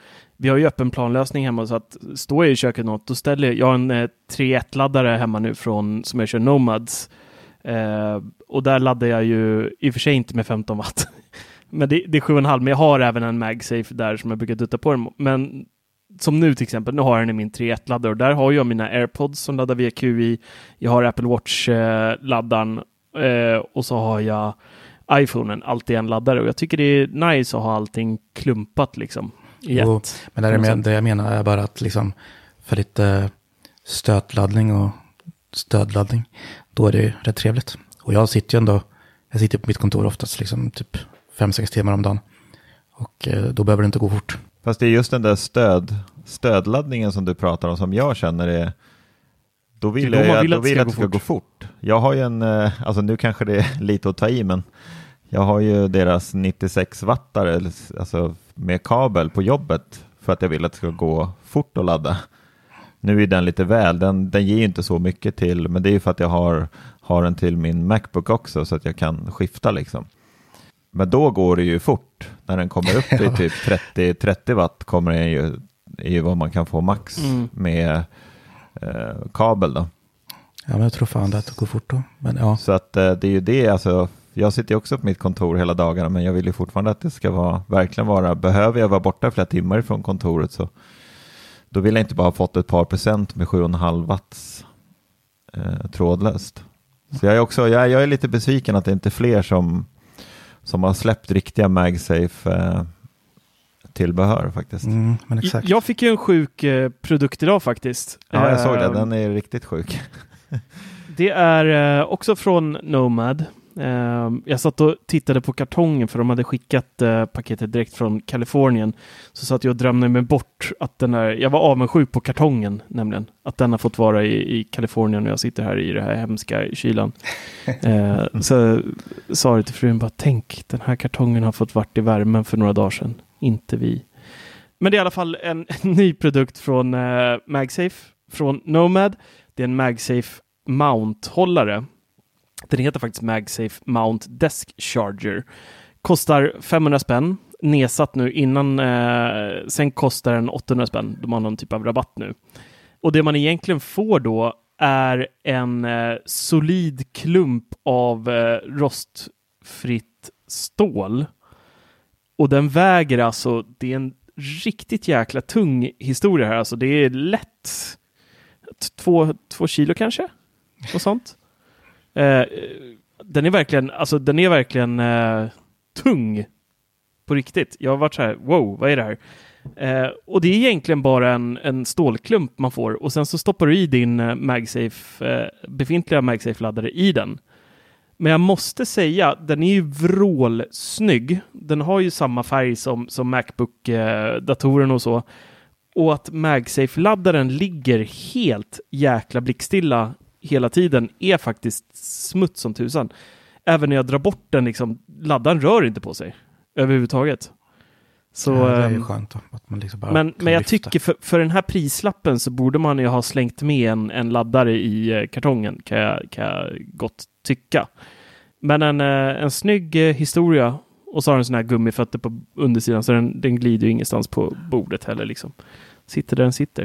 vi har ju öppen planlösning hemma, så att står jag i köket något, då ställer jag, jag har en eh, tre ett-laddare hemma nu från, som jag kör Nomads. Eh, och där laddar jag ju i och för sig inte med femton watt. Men det, det är sju komma fem, men jag har även en MagSafe där som jag brukar dutta på den. Men som nu till exempel, nu har jag den i min tre ett-laddare och där har jag mina AirPods som laddar via Q I. Jag har Apple Watch-laddaren eh, och så har jag iPhonen, alltid en laddare. Och jag tycker det är nice att ha allting klumpat liksom i ett. Jo, men det, är med, det jag menar är bara att liksom för lite stötladdning och stödladdning, då är det rätt trevligt. Och jag sitter ju ändå, jag sitter på mitt kontor oftast liksom typ fem sex timmar om dagen. Och eh, då behöver det inte gå fort. Fast det är just den där stöd, stödladdningen som du pratar om som jag känner är, då vill jag, jag vill att det ska, gå, ska gå fort. Jag har ju en, alltså nu kanske det är lite att ta i, men jag har ju deras nittiosex wattare alltså med kabel på jobbet för att jag vill att det ska gå fort att ladda. Nu är den lite väl, den, den ger ju inte så mycket till, men det är ju för att jag har, har den till min MacBook också så att jag kan skifta liksom. Men då går det ju fort. När den kommer upp i typ trettio trettio watt kommer den ju, är ju vad man kan få max mm. med eh, kabel då. Ja, men jag tror fan det att det går fort då. Men, ja. Så att eh, det är ju det, alltså jag sitter ju också på mitt kontor hela dagarna, men jag vill ju fortfarande att det ska vara, verkligen vara, behöver jag vara borta flera timmar från kontoret så då vill jag inte bara ha fått ett par procent med sju komma fem watts eh, trådlöst. Så jag är också, jag, jag är lite besviken att det inte är fler som som har släppt riktiga MagSafe eh, tillbehör faktiskt. Mm, men exakt. Jag fick ju en sjuk eh, produkt idag faktiskt. Ja, jag såg det. Den är riktigt sjuk. Det är eh, också från Nomad. Eh, jag satt och tittade på kartongen för de hade skickat eh, paketet direkt från Kalifornien. Så satt jag och drömde mig bort att den är, jag var avundsjuk på kartongen nämligen. Att den har fått vara i, i Kalifornien och jag sitter här i det här hemska kylan. Eh, så sa det till frun bara, tänk den här kartongen har fått varit i värmen för några dagar sedan. Inte vi. Men det är i alla fall en, en ny produkt från eh, MagSafe. Från Nomad. Det är en MagSafe Mount-hållare. Den heter faktiskt MagSafe Mount Desk Charger. Kostar femhundra spänn. Nedsatt nu innan. Eh, sen kostar den åttahundra spänn. De har någon typ av rabatt nu. Och det man egentligen får då är en eh, solid klump av eh, rostfritt stål. Och den väger alltså, det är en riktigt jäkla tung historia här. Alltså det är lätt två, två kilo kanske. Och sånt. Eh, den är verkligen, alltså den är verkligen eh, tung på riktigt. Jag har varit så här, wow, vad är det här? Eh, och det är egentligen bara en, en stålklump man får och sen så stoppar du i din eh, MagSafe, eh, befintliga MagSafe-laddare i den. Men jag måste säga, den är ju vrålsnygg. Den har ju samma färg som, som MacBook-datorn och så. Och att MagSafe-laddaren ligger helt jäkla blickstilla hela tiden är faktiskt smuts som tusan. Även när jag drar bort den, liksom, laddaren rör inte på sig överhuvudtaget. Så, ja, det är ju skönt då, att man liksom bara men, men jag lyfta. tycker för, för den här prislappen så borde man ju ha slängt med en, en laddare i eh, kartongen, kan jag, kan jag gott tycka. Men en, eh, en snygg eh, historia och så har den sån här gummifötter på undersidan så den, den glider ju ingenstans på bordet heller liksom. Sitter där den sitter.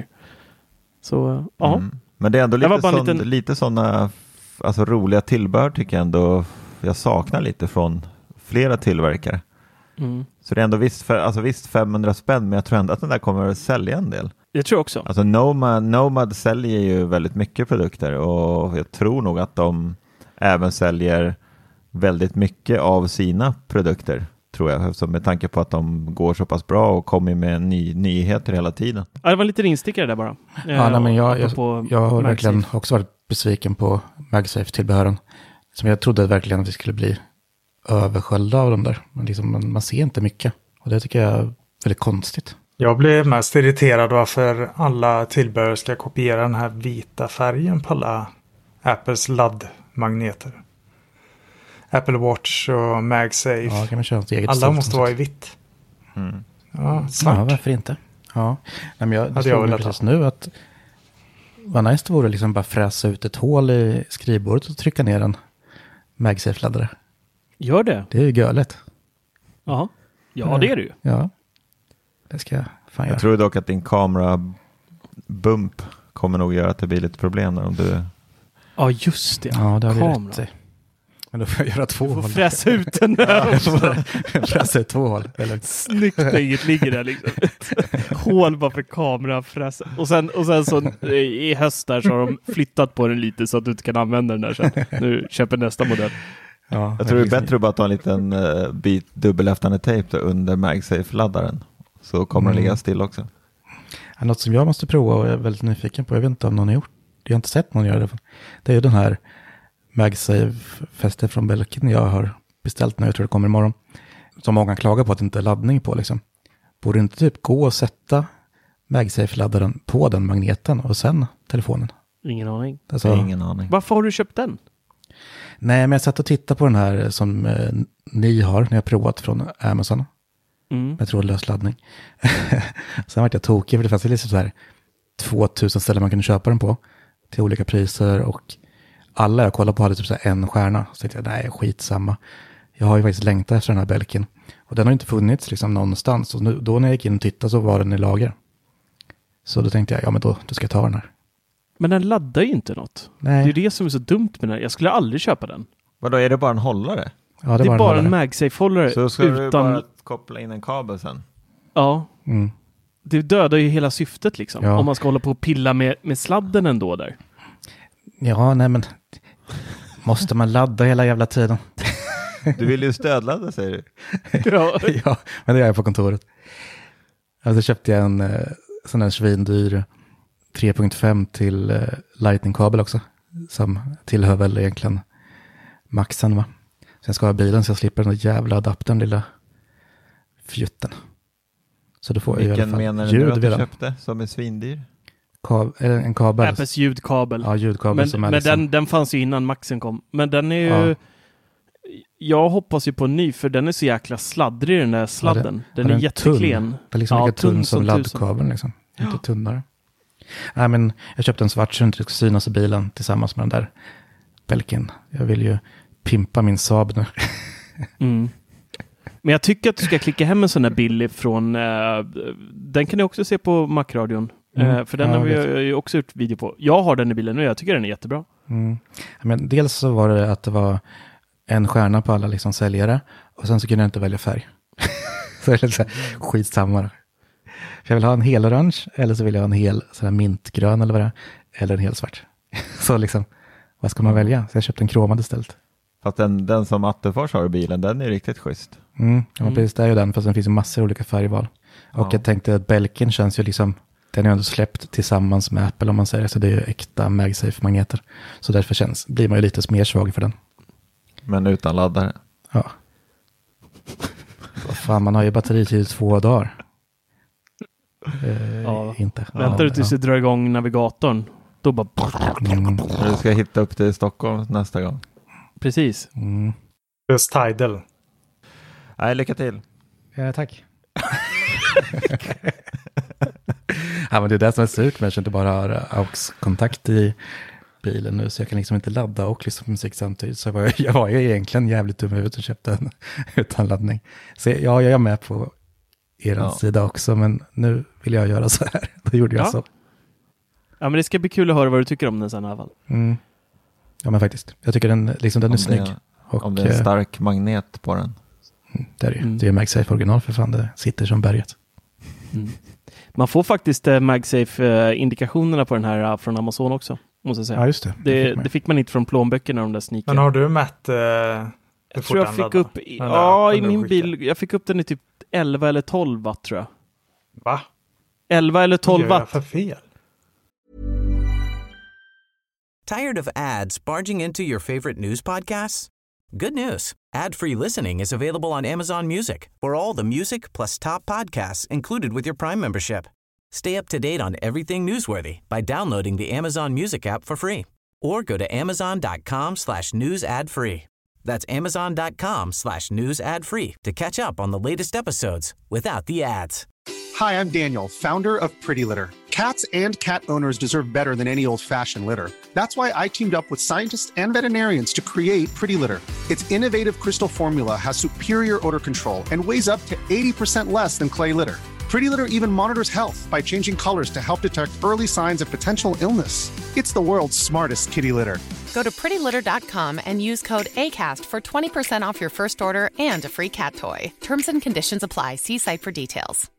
Så, eh, ja. Mm. Men det är ändå lite, sån, liten... lite sådana alltså, roliga tillbehör tycker jag ändå jag saknar lite från flera tillverkare. Mm. Så det är ändå visst, för, alltså visst femhundra spänn, men jag tror ändå att den där kommer att sälja en del. Jag tror också. Alltså Nomad, Nomad säljer ju väldigt mycket produkter och jag tror nog att de även säljer väldigt mycket av sina produkter, tror jag. Så med tanke på att de går så pass bra och kommer med ny, nyheter hela tiden. Ja, det var lite instickare där bara. Ja, ja nej, men jag, jag, jag har verkligen också varit besviken på MagSafe-tillbehören. Som jag trodde verkligen att vi skulle bli översköljda av dem där. Men liksom, man, man ser inte mycket. Och det tycker jag är väldigt konstigt. Jag blev mest irriterad varför alla tillbehör ska kopiera den här vita färgen på alla Apples laddmagneter. Apple Watch och MagSafe. Ja, kan man köra ett eget alla måste vara i vitt. Mm. Ja, svart. Ja, varför inte? Ja, nej, men jag, det jag jag precis nu att vad nice det vore liksom bara fräsa ut ett hål i skrivbordet och trycka ner en MagSafe-laddare. Gör det? Det är ju görligt. Jaha. Ja, det är det ju. Ja. Det ska jag Jag gör. tror dock att din kamera bump kommer nog göra att det blir lite problem där om du... Ja, just det. Ja, det har du rätt. Men då får jag göra två håll. Du får fräsa ut den där. Fräsa ut två håll. Eller... Snyggt när inget ligger där liksom. Hål bara för kamera fräsa. Och sen, och sen så i höst där så har de flyttat på den lite så att du inte kan använda den där sen. Nu köper nästa modell. Ja, jag tror det är bättre att bara ta en liten uh, bit dubbelhäftande tejp under MagSafe-laddaren. Så kommer mm. den ligga still också. Ja, något som jag måste prova och är väldigt nyfiken på, jag vet inte om någon har gjort, jag har inte sett någon göra det. Det är ju den här MagSafe-fästet från Belkin jag har beställt nu, jag tror det kommer imorgon. Som många klagar på att det inte är laddning på liksom. Borde inte typ gå och sätta MagSafe-laddaren på den magneten och sen telefonen? Ingen aning. Alltså, Ingen aning. Varför har du köpt den? Nej, men jag satt och tittade på den här som eh, ni har när jag provat från Amazon. Mm. Med trådlös laddning. Sen var jag tokig för det fanns liksom så här tvåtusen ställen man kunde köpa den på till olika priser och alla jag kollade på hade typ så här en stjärna. Så tänkte jag, nej, skitsamma. Jag har ju faktiskt längtat efter den här Belkin. Och den har inte funnits liksom någonstans. Och nu, då när jag gick in och tittade så var den i lager. Så då tänkte jag, ja men då, då ska jag ta den här. Men den laddar ju inte något. Nej. Det är det som är så dumt med den här. Jag skulle aldrig köpa den. Vadå, är det bara en hållare? Ja, det är det bara, bara en, en MagSafe-hållare. Så ska utan... du bara koppla in en kabel sen? Ja. Mm. Det dödar ju hela syftet liksom. Ja. Om man ska hålla på och pilla med, med sladden ändå där. Ja, nej men... Måste man ladda hela jävla tiden? Du vill ju stödladda, säger du. Ja. Ja, men det gör jag på kontoret. Alltså köpte jag en eh, sån här svindyr tre punkt fem till eh, lightning-kabel också. Som tillhör väl egentligen maxen, va? Så jag ska ha bilen så jag slipper den jävla adaptern, lilla fjutten. Så då får Vilken jag i alla fall menar du att du köpte som är svindyr? Kab- en kabel. Apples ljudkabel. Ja, ljudkabel. Men, som är men liksom... den, den fanns ju innan maxen kom. Men den är ju... Ja. Jag hoppas ju på en ny, för den är så jäkla sladdrig, den där sladden. Ja, det, den är, är jätteklen. Den är liksom ja, lika tunn, tunn som, som laddkabeln liksom. Ja. Lite tunnare. Nej, men jag köpte en svart så det ska synas i bilen tillsammans med den där Belkin. Jag vill ju pimpa min Saab nu. Mm. Men jag tycker att du ska klicka hem en sån här billig från... Uh, den kan du också se på Mac-radion. Mm. Uh, för den ja, har vi ju också gjort video på. Jag har den i bilen nu, jag tycker den är jättebra. Mm. Men dels så var det att det var en stjärna på alla liksom säljare. Och sen så kunde jag inte välja färg. Så det är så här, skitsamma. För jag vill ha en hel orange, eller så vill jag ha en hel sån här mintgrön eller vad det är. Eller en hel svart. Så liksom, vad ska man välja? Så jag köpte en kromad istället. Fast den, den som Attefors har i bilen, den är riktigt schysst. Mm, ja, mm. precis, det är ju den. Fast den finns ju massor av olika färgval. Ja. Och jag tänkte att Belkin känns ju liksom, den är ju ändå släppt tillsammans med Apple om man säger. Så det är ju äkta MagSafe-magneter. Så därför känns, blir man ju lite mer svag för den. Men utan laddare? Ja. Vad fan, man har ju batteritid i två dagar. Eh, ja. Inte. Väntar du tills du drar igång navigatorn. Då bara... Mm. Du ska hitta upp till Stockholm nästa gång. Precis. Mm. Just Tidal. Nej, lycka till. Ja, tack. Ja, men det är det som är surt, men jag inte bara har A U X-kontakt i bilen nu, så jag kan liksom inte ladda och lyssna på musik samtidigt. Så jag var, jag var ju egentligen jävligt dum ut och köpte den utan laddning. Så ja, jag är med på er ja. sida också, men nu vill jag göra så här. Då gjorde jag ja. så. Ja, men det ska bli kul att höra vad du tycker om den sen i alla fall. Mm. Ja, men faktiskt. Jag tycker den, liksom, den är snygg. Det, och, om det är en stark magnet på den. Det är det ju. Mm. Det är MagSafe original för fan. Det sitter som berget. Mm. Man får faktiskt eh, MagSafe-indikationerna på den här uh, från Amazon också, måste jag säga. Ja, just det. Det, det, fick, det fick man inte från plånböckerna, de där sneaker. Men har du mätt... Uh, jag tror jag fick upp... I, ja, i min bil. Jag fick upp den i typ elva eller tolv watt, tror jag. Va? elva eller tolv watt. För fel. Tired of ads barging into your favorite news podcasts? Good news. Ad-free listening is available on Amazon Music for all the music plus top podcasts included with your Prime membership. Stay up to date on everything newsworthy by downloading the Amazon Music app for free or go to amazon.com slash news ad free. That's amazon.com slash news ad free to catch up on the latest episodes without the ads. Hi, I'm Daniel, founder of Pretty Litter. Cats and cat owners deserve better than any old-fashioned litter. That's why I teamed up with scientists and veterinarians to create Pretty Litter. Its innovative crystal formula has superior odor control and weighs up to eighty percent less than clay litter. Pretty Litter even monitors health by changing colors to help detect early signs of potential illness. It's the world's smartest kitty litter. Go to pretty litter dot com and use code ACAST for twenty percent off your first order and a free cat toy. Terms and conditions apply. See site for details.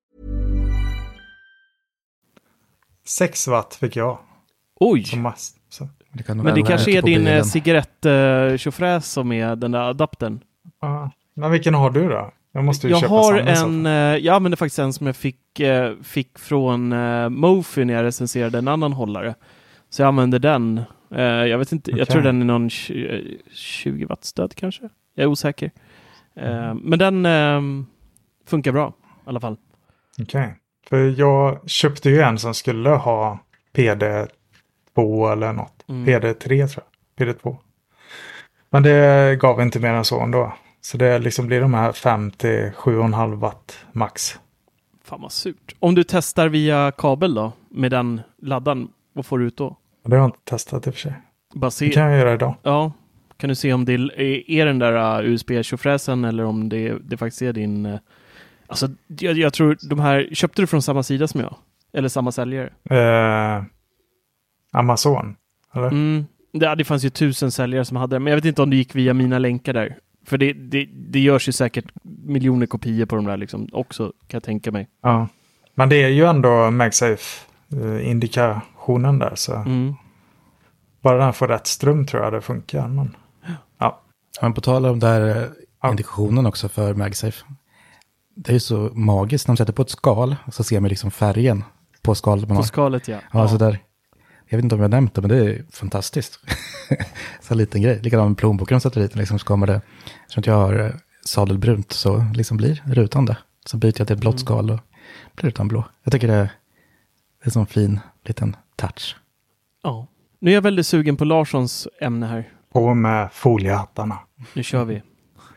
sex watt fick jag. Oj! Som mast, så. Det kan Men det kanske är din bilen. cigarett-tjofräs som är den där adaptern. Ja. Men vilken har du då? Jag måste ju jag köpa har samma en, uh, jag använder faktiskt en som jag fick, uh, fick från uh, Mofi när jag recenserade en annan hållare. Så jag använder den. Uh, jag vet inte, okay. Jag tror den är någon tjugo watt stöd kanske. Jag är osäker. Uh, mm. Men den uh, funkar bra i alla fall. Okej. Okay. För jag köpte ju en som skulle ha P D två eller något. Mm. P D tre tror jag. P D två. Men det gav inte mer än så ändå. Så det liksom blir de här fem till sju komma fem watt max. Fan vad surt. Om du testar via kabel då, med den laddan, vad får du ut då? Det har jag inte testat i och för sig. Bara se... Det kan jag göra idag. Ja, kan du se om det är, är den där U S B-tjofräsen eller om det, det faktiskt är din... Uh... Alltså, jag, jag tror de här... Köpte du från samma sida som jag? Eller samma säljare? Eh, Amazon, eller? Mm, det, det fanns ju tusen säljare som hade det. Men jag vet inte om det gick via mina länkar där. För det, det, det görs ju säkert miljoner kopior på de där liksom också, kan jag tänka mig. Ja, men det är ju ändå MagSafe-indikationen där. Så mm. bara den får rätt ström tror jag det funkar. Men, ja. Men på tal om där ja. indikationen också för MagSafe. Det är ju så magiskt när de sätter på ett skal så ser man liksom färgen på skalet. Man på har. skalet, ja. Ja, ja. Så där. Jag vet inte om jag har nämnt det, men det är fantastiskt. Så en liten grej. Likadant med plånboken de sätter dit. Liksom så kommer det, eftersom jag har sadelbrunt så liksom blir rutan det. Så byter jag till ett blått skal och blir rutan blå. Jag tycker det är, det är en sån fin liten touch. Ja. Nu är jag väldigt sugen på Larssons ämne här. På med foliehattarna. Nu kör vi.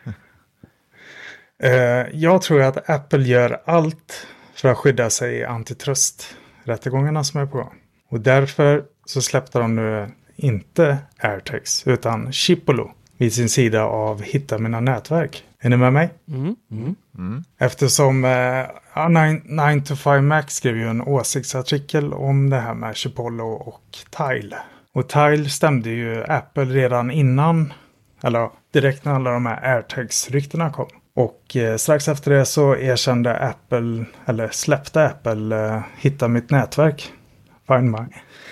uh, jag tror att Apple gör allt för att skydda sig i antitrust-rättegångarna som är på gång. Och därför så släppte de nu inte AirTags utan Chipolo vid sin sida av Hitta mina nätverk. Är ni med mig? Mm. Mm. Mm. Eftersom eh, nine to five Mac skrev ju en åsiktsartikel om det här med Chipolo och Tile. Och Tile stämde ju Apple redan innan, eller direkt när alla de här AirTags-ryktena kom. Och eh, strax efter det så erkände Apple, eller släppte Apple eh, Hitta mitt nätverk. Find my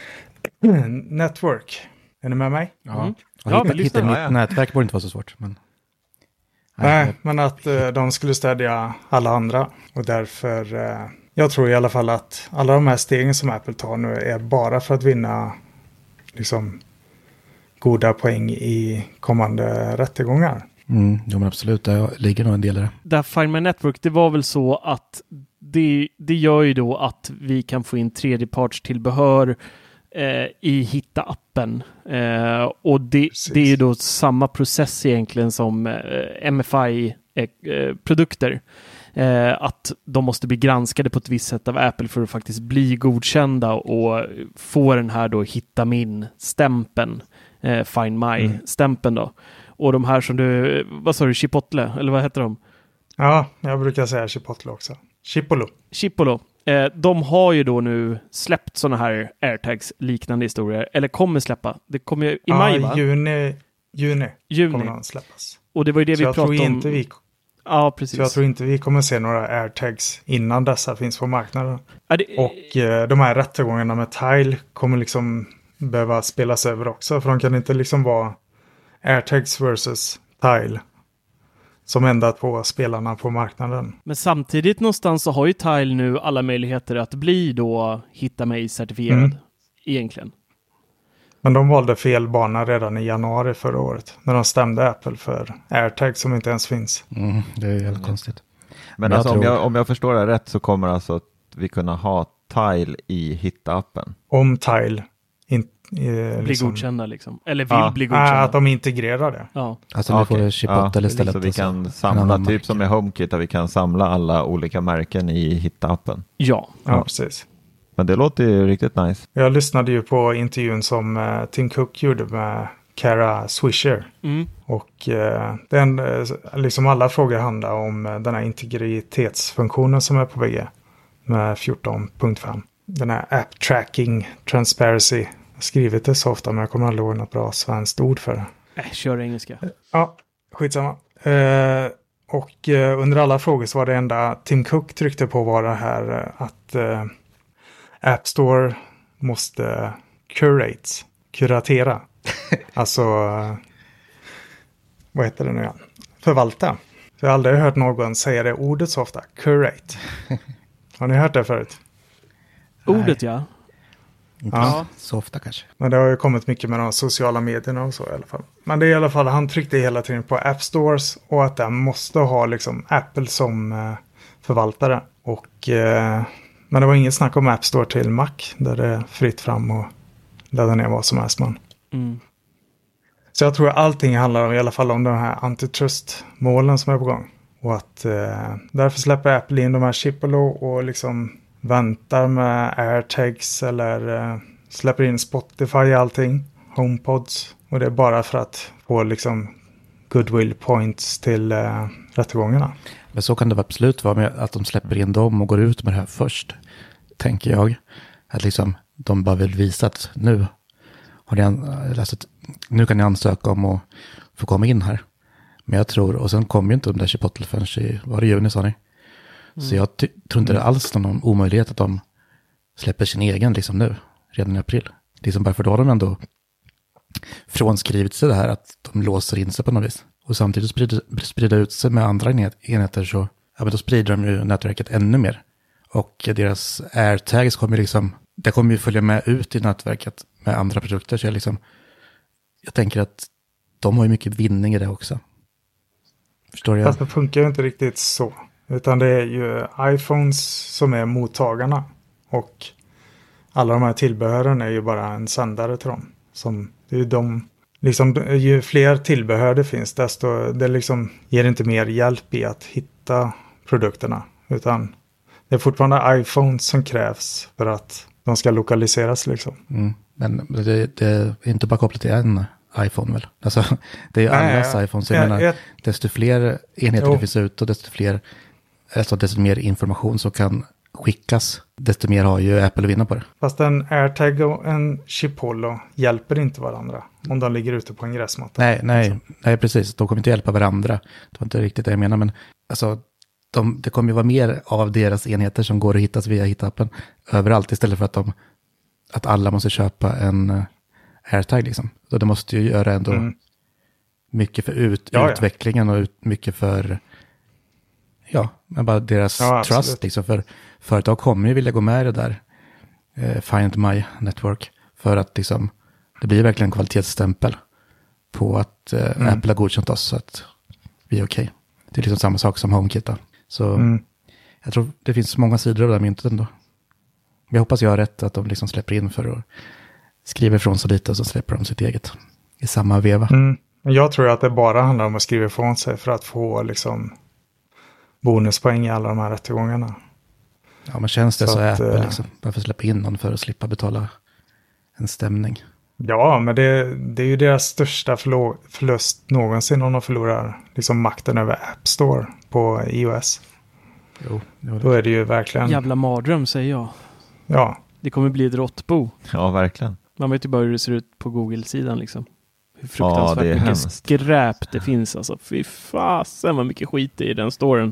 network. Är ni med mig? Ja. Mm. Ja, hitta, hitta mitt ja, ja. nätverk borde inte vara så svårt. Men... Nej, Nej men att eh, de skulle stödja alla andra. Och därför, eh, jag tror i alla fall att alla de här stegen som Apple tar nu är bara för att vinna liksom goda poäng i kommande rättegångar. Mm, ja, men absolut, det ligger nog en del i det. Där Find My Network, det var väl så att det, det gör ju då att vi kan få in tredjepartstillbehör eh, i Hitta-appen. Eh, och det, det är ju då samma process egentligen som eh, M F I-produkter. Eh, eh, att de måste bli granskade på ett visst sätt av Apple för att faktiskt bli godkända och få den här då Hitta min-stämpeln. Eh, Find My-stämpeln då. Och de här som du, vad sa du, Chipotle, eller vad heter de? Ja, jag brukar säga Chipotle också. Chipolo. Chipolo. Eh, de har ju då nu släppt sådana här AirTags liknande historier. Eller kommer släppa. Det kommer ju i ja, maj, va? Juni, juni, juni kommer de släppas. Och det var ju det så vi jag pratade tror om. Inte vi, ja, precis. så jag tror inte vi kommer se några AirTags innan dessa finns på marknaden. Ja, det... Och eh, de här rättegångarna med Tile kommer liksom behöva spelas över också. För de kan inte liksom vara AirTags versus Tile som enda två spelarna på marknaden. Men samtidigt någonstans så har ju Tile nu alla möjligheter att bli då Hitta mig-certifierad mm. egentligen. Men de valde fel bana redan i januari förra året när de stämde Apple för AirTags som inte ens finns. Mm, det är helt konstigt. Men jag alltså, tror... om, jag, om jag förstår det rätt så kommer alltså att vi kunna ha Tile i Hitta-appen. Om Tile inte Eh, bli liksom, godkända liksom. Eller vill ja, bli godkända. Att de integrerar det. Ja. Alltså nu okay. får vi Chipotle ja, istället. Så vi kan samla, typ som med HomeKit, där vi kan samla alla olika märken i Hitta-appen. Ja. Ja, ja, precis. Men det låter ju riktigt nice. Jag lyssnade ju på intervjun som uh, Tim Cook gjorde med Kara Swisher. Mm. Och eh, den, liksom alla frågor handlar om den här integritetsfunktionen som är på V G med fjorton punkt fem. Den här App Tracking Transparency. Jag har skrivit det så ofta men jag kommer aldrig ihåg något bra svenskt ord för det. Äh, kör engelska. Ja, skitsamma. Eh, och eh, under alla frågor så var det enda Tim Cook tryckte på var det här eh, att eh, App Store måste curate, kuratera. Alltså, eh, vad heter det nu igen? Förvalta. Jag har aldrig hört någon säga det ordet så ofta. Curate. Har ni hört det förut? Ordet, ja. Inte Ja. så ofta kanske. Men det har ju kommit mycket med de sociala medierna och så i alla fall. Men det är i alla fall, han tryckte hela tiden på App Stores och att den måste ha liksom Apple som eh, förvaltare. Och, eh, men det var inget snack om App Store till Mac där det är fritt fram och ladda ner vad som helst man. Mm. Så jag tror att allting handlar i alla fall om de här antitrust-målen som är på gång. Och att eh, därför släpper Apple in de här Chipolo och liksom väntar med AirTags eller eh, släpper in Spotify i allting. HomePods. Och det är bara för att få liksom goodwill points till eh, rättegångarna. Men så kan det absolut vara med att de släpper in dem och går ut med det här först. Tänker jag. Att liksom de bara vill visa att nu har ni an- alltså, nu kan ni ansöka om att få komma in här. Men jag tror, och sen kommer ju inte de där Chipotle förrän i, var det juni sa ni? Mm. Så jag ty- tror inte det alls någon omöjlighet att de släpper sin egen liksom nu, redan i april. Liksom bara för då har de ändå frånskrivit sig det här att de låser in sig på något vis. Och samtidigt sprider, sprider ut sig med andra enheter så ja, men då sprider de ju nätverket ännu mer. Och deras AirTags kommer liksom, det kommer ju följa med ut i nätverket med andra produkter. Så jag liksom, jag tänker att de har ju mycket vinning i det också. Förstår jag? Fast det funkar ju inte riktigt så. Utan det är ju iPhones som är mottagarna. Och alla de här tillbehören är ju bara en sändare till dem. Som, det är ju de, liksom, ju fler tillbehör det finns, desto det liksom ger inte mer hjälp i att hitta produkterna. Utan det är fortfarande iPhones som krävs för att de ska lokaliseras liksom. Mm, men det, det är inte bara kopplat till en iPhone väl? Alltså, det är ju allas Nej, iPhones. Jag jag, menar, jag, desto fler enheter jo. det finns ut och desto fler, alltså desto mer information som kan skickas, desto mer har ju Apple att vinna på det. Fast en AirTag och en Chipolo hjälper inte varandra om de ligger ute på en gräsmatta. Nej, nej, nej precis. De kommer inte hjälpa varandra. Det var inte riktigt det jag menar, men alltså, de, det kommer ju vara mer av deras enheter som går att hittas via hitappen överallt istället för att de, att alla måste köpa en uh, AirTag liksom. Så det måste ju göra ändå mm. mycket för ut, ja, utvecklingen och ut, mycket för ja, men bara deras ja, trust liksom. För företag kommer ju vilja gå med i det där uh, Find My Network för att liksom det blir verkligen en kvalitetsstämpel på att uh, mm. Apple har godkänt oss så att vi är okej. Okay. Det är liksom samma sak som HomeKit. Så mm. jag tror det finns många sidor av det här myntet ändå. Jag hoppas jag har rätt att de liksom släpper in för att skriva ifrån sig lite och så släpper de sitt eget i samma veva. Mm. Jag tror att det bara handlar om att skriva ifrån sig för att få liksom bonuspoäng i alla de här rättegångarna. Ja, men känns det så, så att Apple äh, liksom, varför släppa in någon för att slippa betala en stämning? Ja, men det, det är ju deras största förlo- förlust någonsin om de förlorar liksom makten över App Store på iOS. Jo, jo, då är det ju verkligen... Jävla mardröm säger jag. Ja. Det kommer bli ett råttbo. Ja, verkligen. Man vet ju bara hur det ser ut på Google-sidan liksom. Hur fruktansvärt ja, det är mycket hemskt. skräp det finns alltså. Fy fasen vad mycket skit i den storen.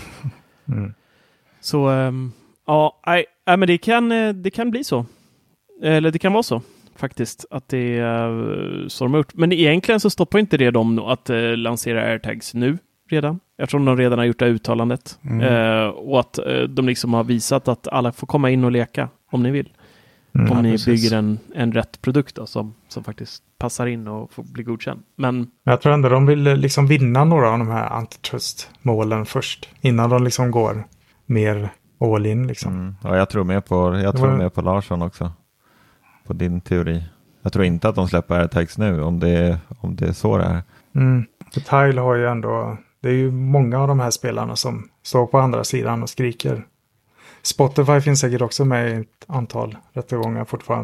Mm. Så, um, ja, nej, nej, men det kan, det kan bli så. Eller det kan vara så. Faktiskt, att det är uh, så de har gjort. Men egentligen så stoppar inte det dem att uh, lansera AirTags nu redan. Eftersom de redan har gjort det uttalandet. Mm. Uh, och att uh, de liksom har visat att alla får komma in och leka om ni vill. Mm, om ja, ni precis. bygger en, en rätt produkt då, som, som faktiskt passar in och får bli godkänd. Men jag tror ändå de vill liksom vinna några av de här antitrust-målen först. Innan de liksom går mer all in liksom. Mm. Ja, jag tror mer på, jag tror var... mer på Larsson också. På din teori. Jag tror inte att de släpper AirTags nu om det, om det är så det är. Mm. Tile har ju ändå, det är ju många av de här spelarna som står på andra sidan och skriker. Spotify finns säkert också med i ett antal rättegångar fortfarande.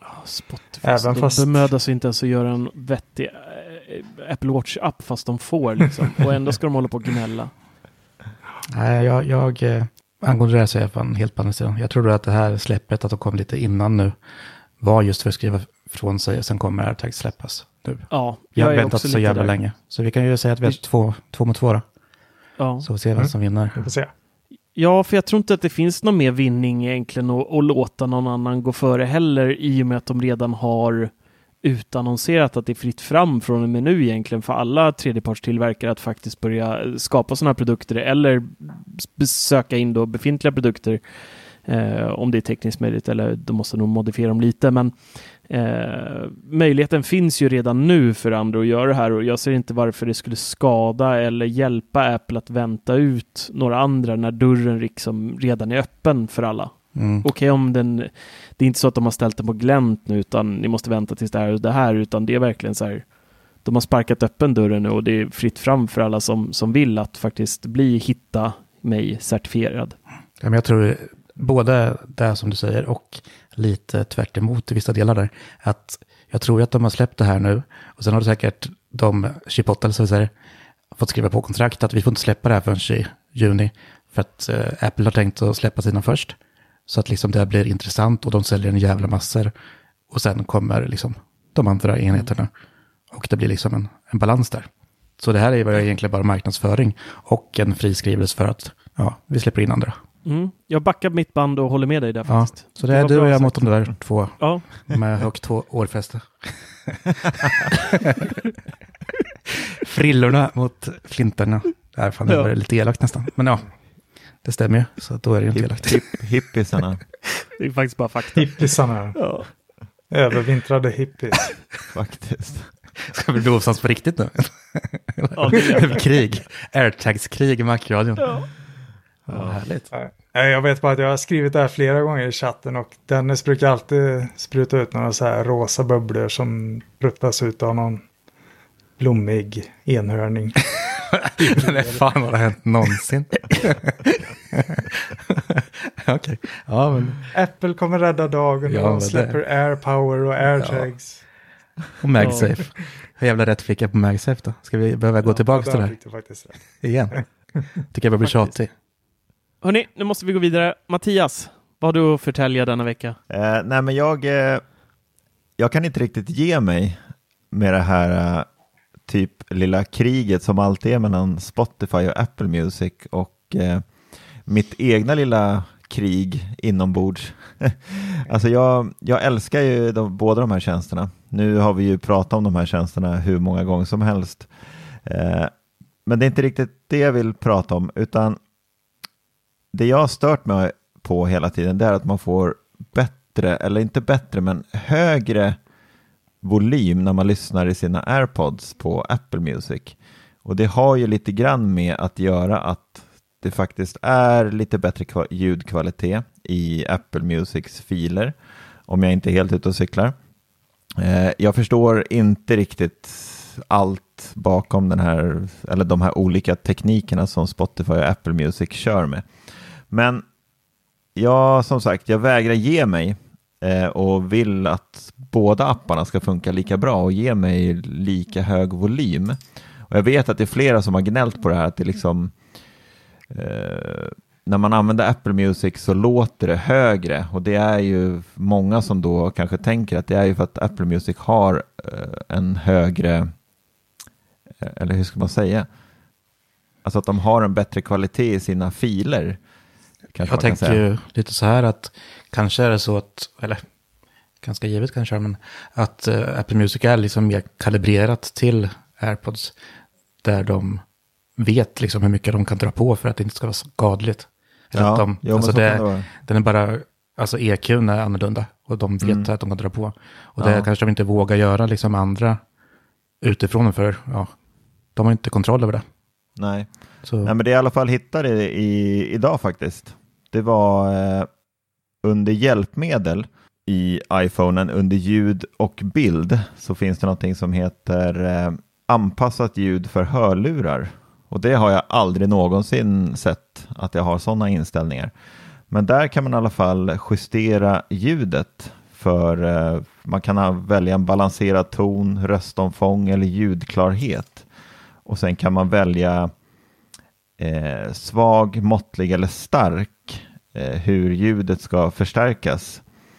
Spotify. Även de fast... bemödar sig inte ens att göra en vettig Apple Watch-app fast de får liksom. Och ändå ska de hålla på och gnälla. Nej, jag, jag angående det här så är jag fan helt på andra sidan. Jag tror att det här släppet, att de kom lite innan nu, var just för att skriva från sig och sen kommer AirTags släppas nu. Ja, jag har väntat så jävla där. länge. Så vi kan ju säga att vi har två, två mot två då. Ja. Så vi ser vem mm. som vinner. Vi får se. Ja, för jag tror inte att det finns någon mer vinning egentligen att, att låta någon annan gå före heller, i och med att de redan har utannonserat att det är fritt fram från och med nu egentligen för alla tredjepartstillverkare att faktiskt börja skapa sådana här produkter eller söka in då befintliga produkter eh, om det är tekniskt möjligt, eller de måste nog modifiera dem lite, men eh, möjligheten finns ju redan nu för andra att göra det här, och jag ser inte varför det skulle skada eller hjälpa Apple att vänta ut några andra när dörren liksom redan är öppen för alla. Mm. Okej, okay, om den, det är inte så att de har ställt den på glänt nu, utan ni måste vänta tills det här och det här, utan det är verkligen så här, de har sparkat öppen dörren nu och det är fritt fram för alla som, som vill att faktiskt bli hitta mig certifierad. Ja, men jag tror både det som du säger och lite tvärt emot i vissa delar där, att jag tror att de har släppt det här nu och sen har det säkert de Chipotle så säger, fått skriva på kontrakt att vi får inte släppa det här förrän i juni för att eh, Apple har tänkt att släppa sina först. Så att liksom det blir intressant och de säljer en jävla massor. Och sen kommer liksom de andra enheterna. Och det blir liksom en, en balans där. Så det här är ju egentligen bara marknadsföring. Och en friskrivelse för att ja, vi släpper in andra. Mm. Jag backar mitt band och håller med dig där faktiskt. Ja, så det är du och jag mot de där två. Ja. Med högt årfäste. Frillorna mot flintarna. Det här fan, det var lite elakt nästan. Men ja. Det stämmer ju, så då är det ju inte elakt. Hip, hippisarna. Det är faktiskt bara fakta. Hippisarna. Ja. Övervintrade hippies. Faktiskt. Ska vi blåsas på riktigt nu? Ja, krig. AirTags-krig i Mac-radion. Ja. Ja, härligt. Jag vet bara att jag har skrivit det här flera gånger i chatten och Dennis brukar alltid spruta ut några så här rosa bubblor som pruttas ut av någon blommig enhörning. Det är fan vad det har hänt någonsin. Okej. Okay. Ja, men... Apple kommer rädda dagen ja, och släpper det... AirPower och AirTags. Ja. Och MagSafe. Hur jävla rätt fick jag på MagSafe då? Ska vi behöva gå ja, tillbaka till det här? Faktiskt igen. Tycker jag bara blir tjatig. Hörrni, nu måste vi gå vidare. Mattias, vad har du att förtälja denna vecka? Eh, nej, men jag, eh, jag kan inte riktigt ge mig med det här... Eh, typ lilla kriget som alltid är mellan Spotify och Apple Music och eh, mitt egna lilla krig inombords. Alltså jag, jag älskar ju de, båda de här tjänsterna. Nu har vi ju pratat om de här tjänsterna hur många gånger som helst. Eh, men det är inte riktigt det jag vill prata om, utan det jag har stört mig på hela tiden det är att man får bättre, eller inte bättre men högre volym när man lyssnar i sina AirPods på Apple Music. Och det har ju lite grann med att göra att det faktiskt är lite bättre kva- ljudkvalitet i Apple Musics filer, om jag inte är helt ute och cyklar. Eh, jag förstår inte riktigt allt bakom den här, eller de här olika teknikerna som Spotify och Apple Music kör med. Men ja, som sagt, jag vägrar ge mig eh, och vill att båda apparna ska funka lika bra och ge mig lika hög volym. Och jag vet att det är flera som har gnällt på det här, att det liksom eh, när man använder Apple Music så låter det högre, och det är ju många som då kanske tänker att det är ju för att Apple Music har eh, en högre, eller hur ska man säga, alltså att de har en bättre kvalitet i sina filer. Jag tänker ju lite så här att kanske är det så att, eller ganska givet kanske, men att uh, Apple Music är liksom mer kalibrerat till AirPods, där de vet liksom hur mycket de kan dra på för att det inte ska vara skadligt. Ja, att de, jo, alltså det, den är bara, alltså E Q:n är annorlunda och de vet mm. att de kan dra på. Och det ja. kanske de inte vågar göra liksom andra utifrån, för ja, de har inte kontroll över det. Nej, så. Nej, men det är i alla fall hittade i, idag faktiskt. Det var eh, under hjälpmedel i iPhonen, under ljud och bild, så finns det någonting som heter eh, anpassat ljud för hörlurar. Och det har jag aldrig någonsin sett att jag har sådana inställningar. Men där kan man i alla fall justera ljudet för eh, man kan ha, välja en balanserad ton, röstomfång eller ljudklarhet. Och sen kan man välja eh, svag, måttlig eller stark eh, hur ljudet ska förstärkas.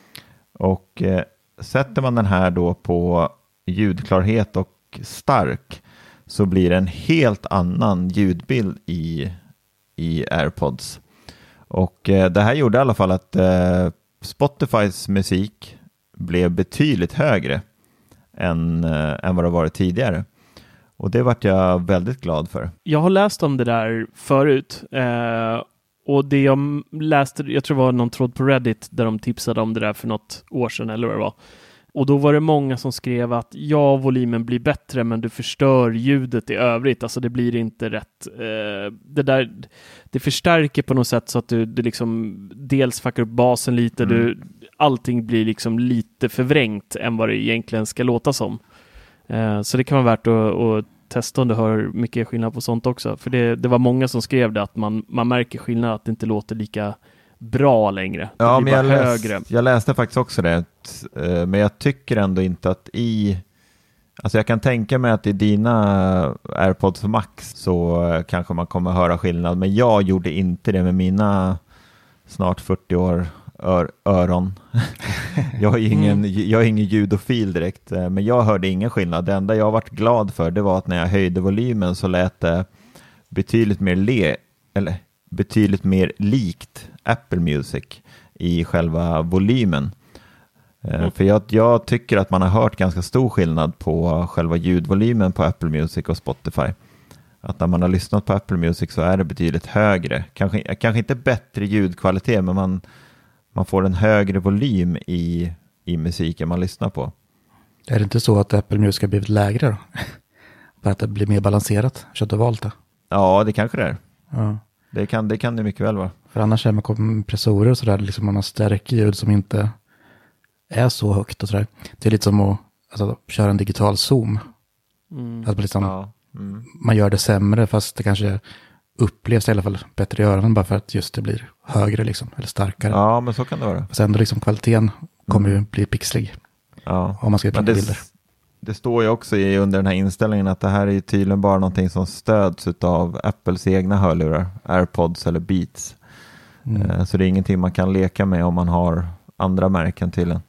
Och eh, sätter man den här då på ljudklarhet och stark så blir det en helt annan ljudbild i, i AirPods. Och eh, det här gjorde i alla fall att eh, Spotifys musik blev betydligt högre än, eh, än vad det varit tidigare. Och det vart jag väldigt glad för. Jag har läst om det där förut. Eh, och det jag läste, jag tror det var någon tråd på Reddit där de tipsade om det där för något år sedan eller vad det var. Och då var det många som skrev att ja, volymen blir bättre men du förstör ljudet i övrigt. Alltså det blir inte rätt. Eh, det där, det förstärker på något sätt så att du, du liksom dels fuckar upp basen lite. Mm. Du, allting blir liksom lite förvrängt än vad det egentligen ska låta som. Eh, så det kan vara värt att, att testa om du hör mycket skillnad på sånt också. För det, det var många som skrev det att man, man märker skillnad att det inte låter lika bra längre. Ja, men jag, läst, jag läste faktiskt också det. Men jag tycker ändå inte att i... Alltså jag kan tänka mig att i dina AirPods Max så kanske man kommer höra skillnad. Men jag gjorde inte det med mina snart fyrtio år ör, öron. jag, är ingen, mm. jag är ingen ljudofil direkt. Men jag hörde ingen skillnad. Det enda jag varit glad för det var att när jag höjde volymen så lät det betydligt mer le... Eller... betydligt mer likt Apple Music i själva volymen. Mm. För jag, jag tycker att man har hört ganska stor skillnad på själva ljudvolymen på Apple Music och Spotify. Att när man har lyssnat på Apple Music så är det betydligt högre. Kanske, kanske inte bättre ljudkvalitet, men man, man får en högre volym i, i musiken man lyssnar på. Är det inte så att Apple Music har blivit lägre då? För att det blir mer balanserat? Kött och valt det? Ja, det kanske det är. Ja. Det kan, det kan det mycket väl vara. För annars är det med kompressorer och sådär, liksom man har stärker ljud som inte är så högt och sådär. Det är lite som att alltså, köra en digital zoom. Mm. Att man, liksom, ja. mm. man gör det sämre fast det kanske upplevs i alla fall bättre i öronen bara för att just det blir högre liksom, eller starkare. Ja, men så kan det vara. Fast ändå liksom kvaliteten kommer mm. ju bli pixlig. Ja. Om man ska plocka bilder. Det står ju också i, under den här inställningen att det här är tydligen bara någonting som stöds av Apples egna hörlurar, AirPods eller Beats. Mm. Så det är ingenting man kan leka med om man har andra märken till den.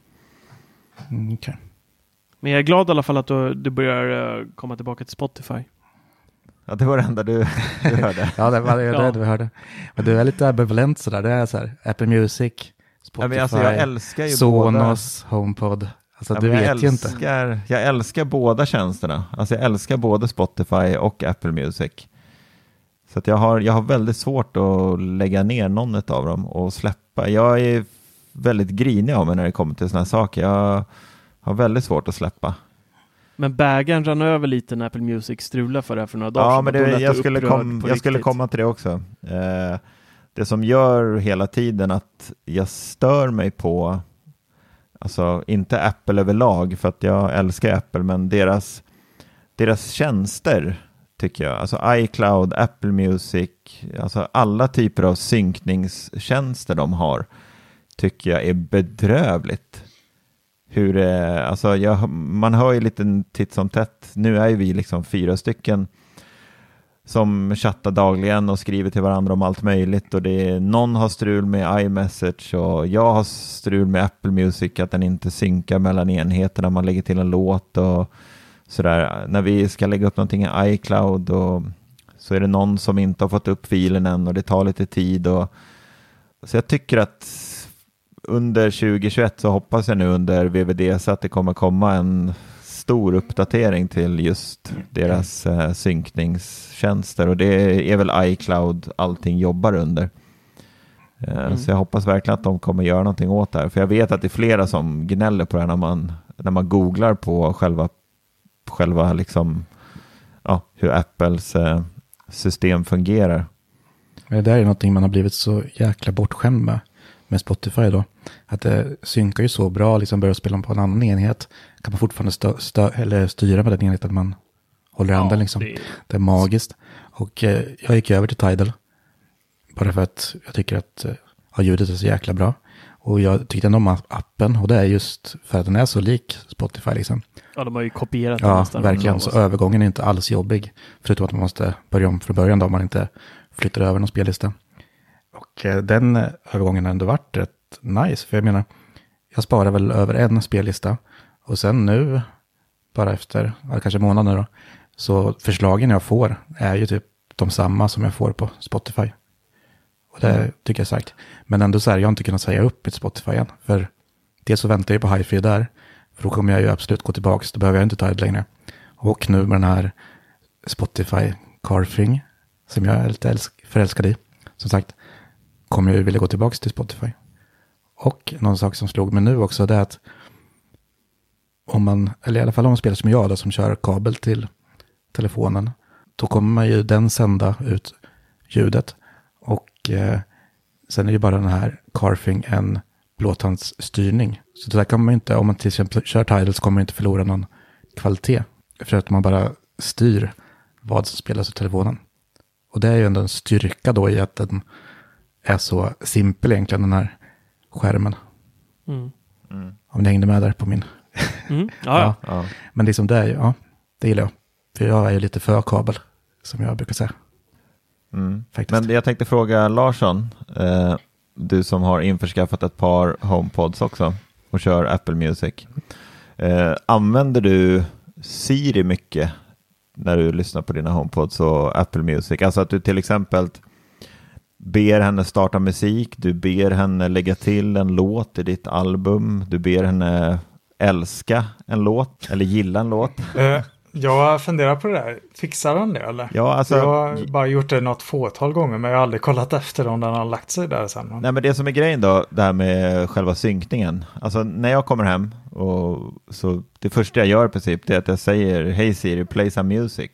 Mm, okay. Men jag är glad i alla fall att du, du börjar komma tillbaka till Spotify. Ja, det var det enda du, du hörde. ja, det var det, ja. det du hörde. Men du är lite ambivalent sådär. Det är så här, Apple Music, Spotify, ja, alltså jag älskar ju Sonos, båda. HomePod. Alltså, ja, du vet jag ju älskar, inte. Jag älskar båda tjänsterna. Alltså jag älskar både Spotify och Apple Music. Så att jag har, jag har väldigt svårt att lägga ner någon av dem och släppa. Jag är väldigt grinig av mig när det kommer till såna här saker. Jag har väldigt svårt att släppa. Men bägaren rann över lite när Apple Music strulade för det här för några dagar ja, sedan. Men det, jag, skulle kom, jag skulle komma till det också. Eh, det som gör hela tiden att jag stör mig på, alltså inte Apple överlag för att jag älskar Apple, men deras, deras tjänster tycker jag. Alltså iCloud, Apple Music, alltså alla typer av synkningstjänster de har tycker jag är bedrövligt. Hur det, alltså jag, man hör ju lite titt som tätt. Nu är ju vi liksom fyra stycken som chattar dagligen och skriver till varandra om allt möjligt. Och det är, någon har strul med iMessage och jag har strul med Apple Music att den inte synkar mellan enheterna. Man lägger till en låt och sådär. När vi ska lägga upp någonting i iCloud och så är det någon som inte har fått upp filen än och det tar lite tid. Och, så jag tycker att under tjugo tjugoett så hoppas jag nu under V V D så att det kommer komma en stor uppdatering till just deras eh, synkningstjänster och det är väl iCloud allting jobbar under. Eh, mm. Så jag hoppas verkligen att de kommer göra någonting åt det här. För jag vet att det är flera som gnäller på det här när man, när man googlar på själva, själva liksom, ja, hur Apples eh, system fungerar. Men det där är någonting man har blivit så jäkla bortskämd med. Med Spotify då, att det synkar ju så bra, liksom börjar spela på en annan enhet, kan man fortfarande stö, stö, eller styra med den enheten man håller i ja, handen liksom. Det... det är magiskt. Och eh, jag gick över till Tidal bara för att jag tycker att eh, ja, ljudet är så jäkla bra. Och jag tyckte ändå om appen och det är just för att den är så lik Spotify liksom. Ja, de har ju kopierat den Ja, nästan. verkligen. Så övergången är inte alls jobbig. Förutom att man måste börja om från början då om man inte flyttar över någon spellista. Och eh, den övergången har ändå varit rätt nice. För jag menar, jag sparar väl över en spellista. Och sen nu, bara efter, kanske månader då, så förslagen jag får är ju typ de samma som jag får på Spotify. Och det mm. tycker jag är starkt. Men ändå så här, jag har inte kunnat säga upp mitt Spotify än. För dels så väntar jag på Hi-Fi där. För då kommer jag ju absolut gå tillbaka. Då behöver jag inte ta det längre. Och nu med den här Spotify Carfing som jag är lite älsk- förälskad i. Som sagt, kommer jag ju vilja gå tillbaka till Spotify. Och någon sak som slog mig nu också, det är att om man, eller i alla fall om man spelar som jag då, som kör kabel till telefonen, då kommer man ju den sända ut ljudet. Och eh, sen är ju bara den här Carfing en blåtandsstyrning. Så det där kan man ju inte, om man till exempel kör Tidal så kommer man inte förlora någon kvalitet. För att man bara styr vad som spelas i telefonen. Och det är ju ändå en styrka då i att den är så simpel egentligen, den här skärmen. Mm. Mm. Om ni hängde med där på min. Mm. Ja, ja. ja. Men liksom det är ju, ja, det gillar jag. För jag är ju lite för kabel, som jag brukar säga. Mm. Men jag tänkte fråga Larsson, eh, du som har införskaffat ett par HomePods också och kör Apple Music. Eh, använder du Siri mycket när du lyssnar på dina HomePods och Apple Music? Alltså att du till exempel ber henne starta musik, du ber henne lägga till en låt i ditt album, du ber henne älska en låt eller gilla en låt. Uh, jag funderar på det där. Fixar han det eller? Ja, alltså, jag har bara gjort det något fåtal gånger, men jag har aldrig kollat efter om den har lagt sig där sen. Nej, men det som är grejen då, det här med själva synkningen. Alltså när jag kommer hem och så det första jag gör i princip det är att jag säger hej Siri, play some music.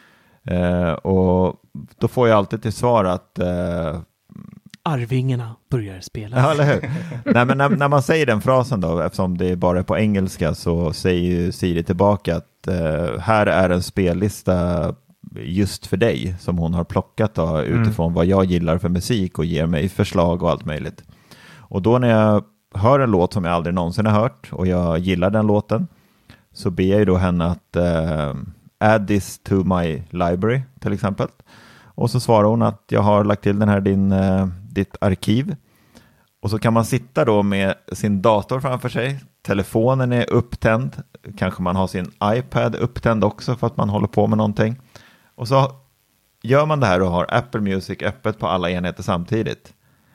Uh, och då får jag alltid till svar att uh, Arvingarna börjar spela. Ja, eller hur? Nej, men när, när man säger den frasen då, eftersom det bara är på engelska, så säger ju Siri tillbaka att uh, här är en spellista just för dig som hon har plockat då, utifrån mm. vad jag gillar för musik och ger mig förslag och allt möjligt. Och då när jag hör en låt som jag aldrig någonsin har hört och jag gillar den låten, så ber jag ju då henne att uh, add this to my library till exempel. Och så svarar hon att jag har lagt till den här din, uh, ditt arkiv. Och så kan man sitta då med sin dator framför sig. Telefonen är upptänd. Kanske man har sin iPad upptänd också för att man håller på med någonting. Och så gör man det här och har Apple Music öppet på alla enheter samtidigt.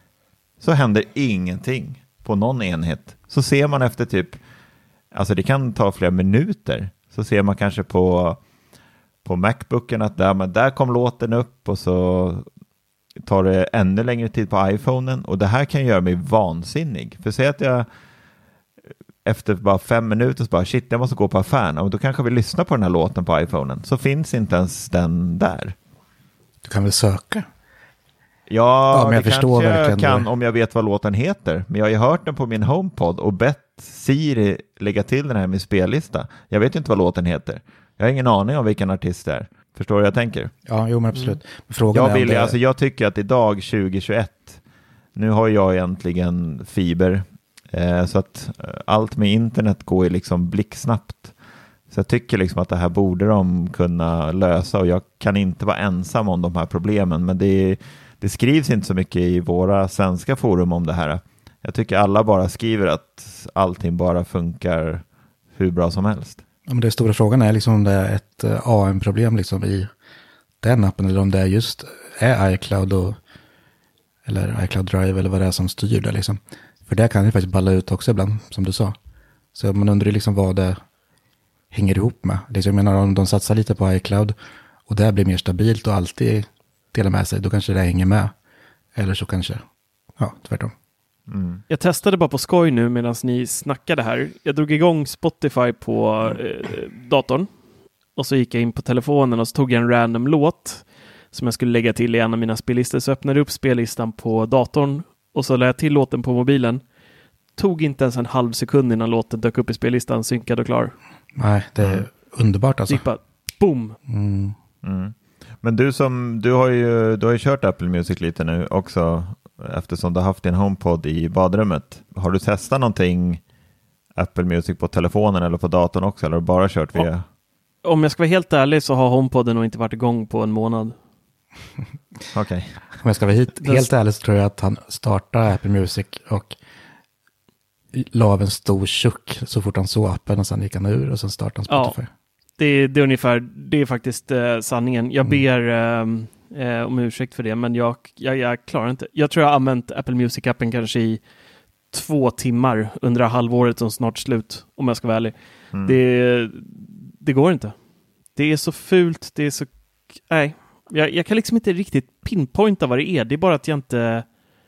Så händer ingenting på någon enhet. Så ser man efter typ, alltså det kan ta flera minuter. Så ser man kanske på på Macbooken att där, men där kom låten upp och så tar det ännu längre tid på iPhonen, och det här kan göra mig vansinnig. För säg att jag efter bara fem minuter så bara shit, jag måste gå på affären, och då kanske vi lyssnar på den här låten på iPhonen, så finns inte ens den där. Du kan väl söka? Ja, ja men jag det förstår kanske jag kan det. Om jag vet vad låten heter. Men jag har ju hört den på min HomePod och bett Siri lägga till den här med spellista. Jag vet ju inte vad låten heter. Jag har ingen aning om vilken artist det är. Förstår du vad jag tänker? Ja, jo men absolut. Frågan jag, är vill, det... alltså, jag tycker att idag tjugohundratjugoett, nu har jag egentligen fiber. Eh, så att eh, allt med internet går ju liksom blixtsnabbt. Så jag tycker liksom att det här borde de kunna lösa, och jag kan inte vara ensam om de här problemen. Men det, det skrivs inte så mycket i våra svenska forum om det här. Jag tycker alla bara skriver att allting bara funkar hur bra som helst. Ja, men den stora frågan är liksom om det är ett A M-problem liksom i den appen, eller om det är just är iCloud och, eller iCloud Drive eller vad det är som styr det liksom. För det kan ju faktiskt balla ut också ibland, som du sa. Så man undrar liksom vad det hänger ihop med. Liksom, jag menar, om de satsar lite på iCloud och det blir mer stabilt och alltid delar med sig, då kanske det hänger med. Eller så kanske, ja, tvärtom. Mm. Jag testade bara på skoj nu medan ni snackade här. Jag drog igång Spotify på eh, datorn. Och så gick jag in på telefonen och så tog jag en random låt som jag skulle lägga till i en av mina spellistor. Så öppnade jag upp spellistan på datorn och så lade jag till låten på mobilen. Tog inte ens en halv sekund innan låten dök upp i spellistan, synkad och klar. Nej, det är mm. underbart alltså. Bara, boom! Mm. Mm. Men du som, du har ju du har ju kört Apple Music lite nu också. eftersom du har haft din HomePod i badrummet. Har du testat någonting Apple Music på telefonen eller på datorn också, eller har du bara kört via... Om jag ska vara helt ärlig så har HomePoden nog inte varit igång på en månad. Okej. Okay. Om jag ska vara hit, helt ärlig så tror jag att han startade Apple Music och la av en stor tjock så fort han såg appen och sen gick han ur och sen startade han Spotify. Ja, det, det är ungefär, det är faktiskt eh, sanningen. Jag ber eh, eh, om ursäkt för det, men jag, jag, jag klarar inte. Jag tror jag har använt Apple Music-appen kanske i två timmar under halvåret som snart slut, om jag ska vara ärlig. Mm. Det, det går inte. Det är så fult, det är så... Nej, jag, jag kan liksom inte riktigt pinpointa vad det är. Det är bara att jag inte...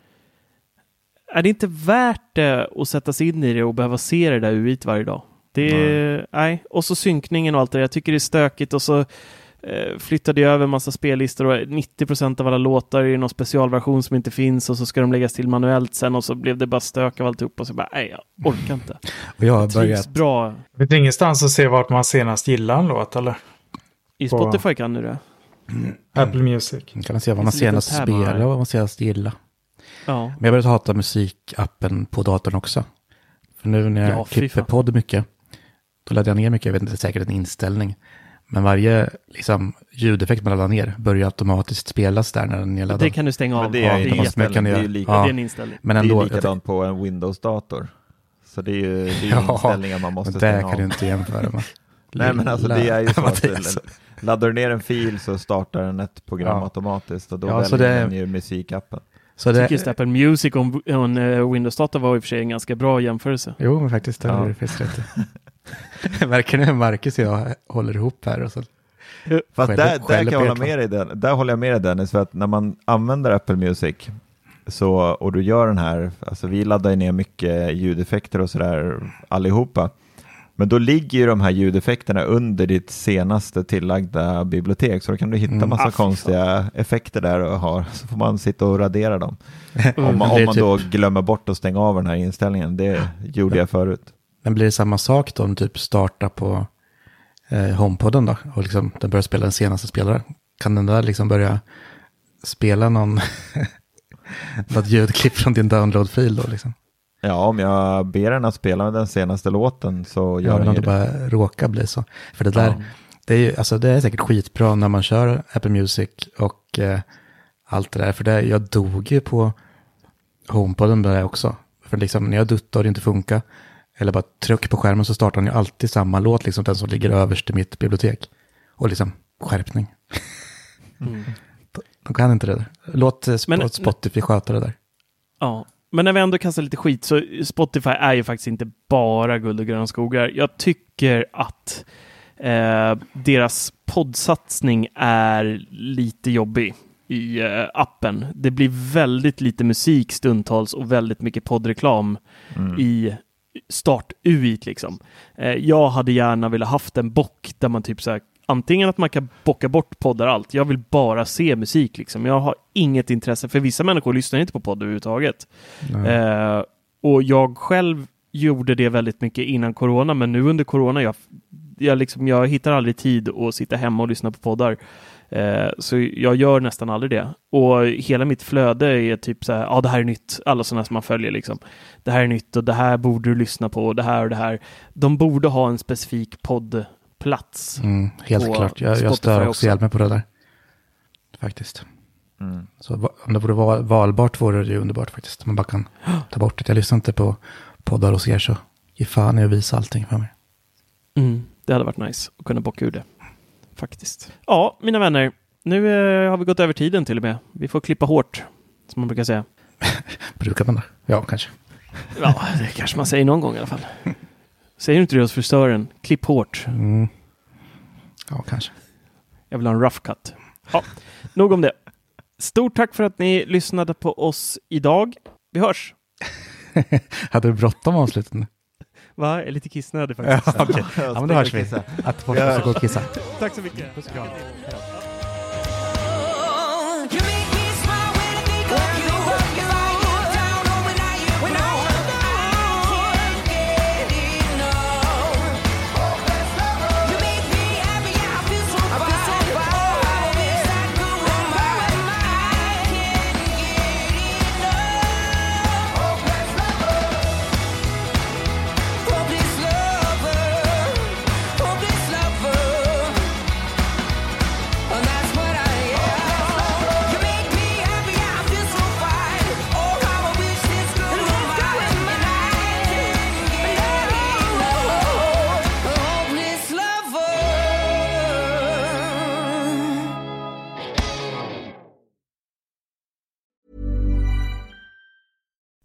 Är det inte värt det att sätta sig in i det och behöva se det där U I varje dag? Det är... Nej. nej. Och så synkningen och allt det. Jag tycker det är stökigt och så eh, flyttade jag över en massa spellistor och nittio procent av alla låtar är någon specialversion som inte finns och så ska de läggas till manuellt sen och så blev det bara stök av alltihop och så bara, nej, jag orkar inte. Och jag har börjat... bra. Det är ingenstans att se vart man senast gillar en låt, eller? I Spotify på... kan du det. Mm. Apple Music. Kan man se vad man senast spelar och vad man senast gillar. Ja. Men jag började hata musikappen på datorn också. För nu när jag ja, klipper podd mycket, då laddar jag ner mycket, jag vet inte säkert en inställning. Men varje liksom, ljudeffekt man laddar ner börjar automatiskt spelas där när den är laddad. Det kan du stänga av. Men det är, ja, det är, kan det är, lika, ja. det är en inställning. Men ändå, det är likadant på en Windows-dator. Så det är ju det är ja, inställningar man måste stänga av. Det kan du inte jämföra med. Nej, men alltså det är ju så att laddar du ner en fil så startar den ett program ja. automatiskt och då ja, väljer det... den ju musikappen. Så det... Jag tycker Apple Music och en uh, Windows-dator var i och för sig en ganska bra jämförelse. Jo, men faktiskt det är det finns rätt. Verkar nu Marcus och jag håller ihop här och så. Fast själv, där, där kan jag hålla med dig den. Där håller jag med dig Dennis, för att när man använder Apple Music så, och du gör den här, alltså vi laddar ner mycket ljudeffekter och sådär allihopa. Men då ligger ju de här ljudeffekterna under ditt senaste tillagda bibliotek. Så då kan du hitta massa mm. konstiga effekter där och ha. Så får man sitta och radera dem. Mm. Om man, om man då typ... glömmer bort att stänga av den här inställningen. Det gjorde jag förut. Men blir det samma sak då om typ starta på eh, HomePoden då? Och liksom den börjar spela den senaste spelaren. Kan den där liksom börja spela någon något ljudklipp från din download-fil då liksom? Ja, om jag ber den att spela den senaste låten så gör ja, den det. bara råkar bli så. För det där, ja. det, är ju, alltså, det är säkert skitbra när man kör Apple Music och eh, allt det där. För det, jag dog ju på HomePoden där också. För liksom, när jag duttar och det inte funkar, eller bara tryck på skärmen så startar den ju alltid samma låt, liksom den som ligger överst i mitt bibliotek. Och liksom, skärpning. Mm. De kan inte det där. Låt eh, Men, Spotify sköta det där. Ja. Men när vi ändå kastar lite skit så Spotify är ju faktiskt inte bara guld och gröna skogar. Jag tycker att eh, deras poddsatsning är lite jobbig i eh, appen. Det blir väldigt lite musik stundtals och väldigt mycket poddreklam mm. i start-U I liksom. Eh, jag hade gärna velat haft en bock där man typ så här, antingen att man kan bocka bort poddar allt. Jag vill bara se musik liksom. Jag har inget intresse. För vissa människor lyssnar inte på podd överhuvudtaget. Eh, och jag själv gjorde det väldigt mycket innan corona. Men nu under corona, jag, jag, liksom, jag hittar aldrig tid att sitta hemma och lyssna på poddar. Eh, så jag gör nästan aldrig det. Och hela mitt flöde är typ så här, ja det här är nytt. Alla sådana som man följer liksom. Det här är nytt och det här borde du lyssna på. Det här och det här. De borde ha en specifik podd plats. Mm, helt klart. Jag, jag stör också hjälp med på det där. Faktiskt. Mm. Så om det vore val, valbart vore det underbart faktiskt. Man bara kan ta bort det. Jag lyssnar inte på poddar hos er så ge fan i att visa allting för mig. Mm, det hade varit nice att kunna bocka ur det. Faktiskt. Ja, mina vänner. Nu eh, har vi gått över tiden till och med. Vi får klippa hårt, som man brukar säga. Brukar man det? Ja, kanske. Ja, det kanske man säger någon gång i alla fall. Säger du inte det hos frisören? Klipp hårt. Mm. Ja, kanske. Jag vill ha en rough cut. Ja, nog om det. Stort tack för att ni lyssnade på oss idag. Vi hörs. Hade du bråttom avslutet nu? Va? Jag är lite kissnödig faktiskt. Ja, okay. Ja, men då hörs vi. Att folk får gå och kissa. Tack så mycket. Puss och kram.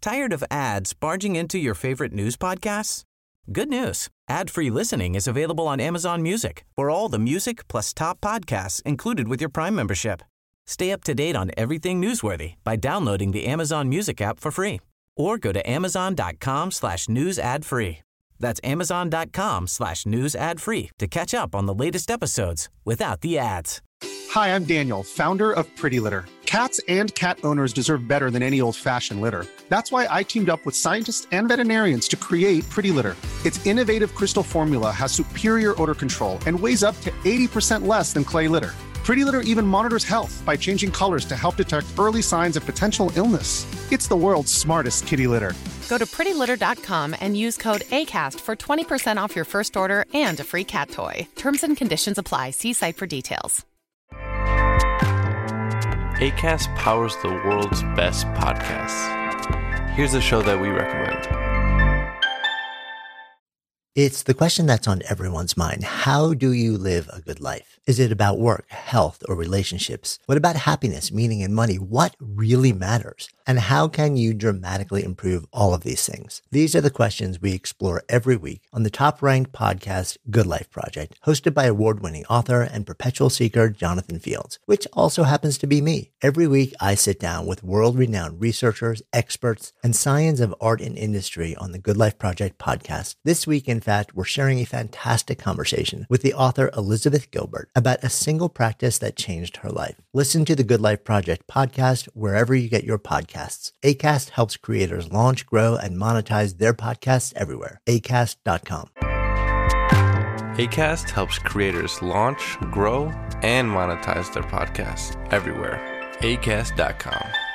Tired of ads barging into your favorite news podcasts? Good news. Ad-free listening is available on Amazon Music for all the music plus top podcasts included with your Prime membership. Stay up to date on everything newsworthy by downloading the Amazon Music app for free or go to amazon.com slash news ad free. That's amazon.com slash news ad free to catch up on the latest episodes without the ads. Hi, I'm Daniel, founder of Pretty Litter. Cats and cat owners deserve better than any old-fashioned litter. That's why I teamed up with scientists and veterinarians to create Pretty Litter. Its innovative crystal formula has superior odor control and weighs up to eighty percent less than clay litter. Pretty Litter even monitors health by changing colors to help detect early signs of potential illness. It's the world's smartest kitty litter. Go to pretty litter dot com and use code ACAST for twenty percent off your first order and a free cat toy. Terms and conditions apply. See site for details. Acast powers the world's best podcasts. Here's a show that we recommend. It's the question that's on everyone's mind. How do you live a good life? Is it about work, health, or relationships? What about happiness, meaning, and money? What really matters? And how can you dramatically improve all of these things? These are the questions we explore every week on the top-ranked podcast Good Life Project, hosted by award-winning author and perpetual seeker Jonathan Fields, which also happens to be me. Every week, I sit down with world-renowned researchers, experts, and science of art and industry on the Good Life Project podcast. This week, in fact, we're sharing a fantastic conversation with the author Elizabeth Gilbert about a single practice that changed her life. Listen to the Good Life Project podcast wherever you get your podcasts. Acast helps creators launch, grow, and monetize their podcasts everywhere. acast dot com. Acast helps creators launch, grow, and monetize their podcasts everywhere. acast dot com.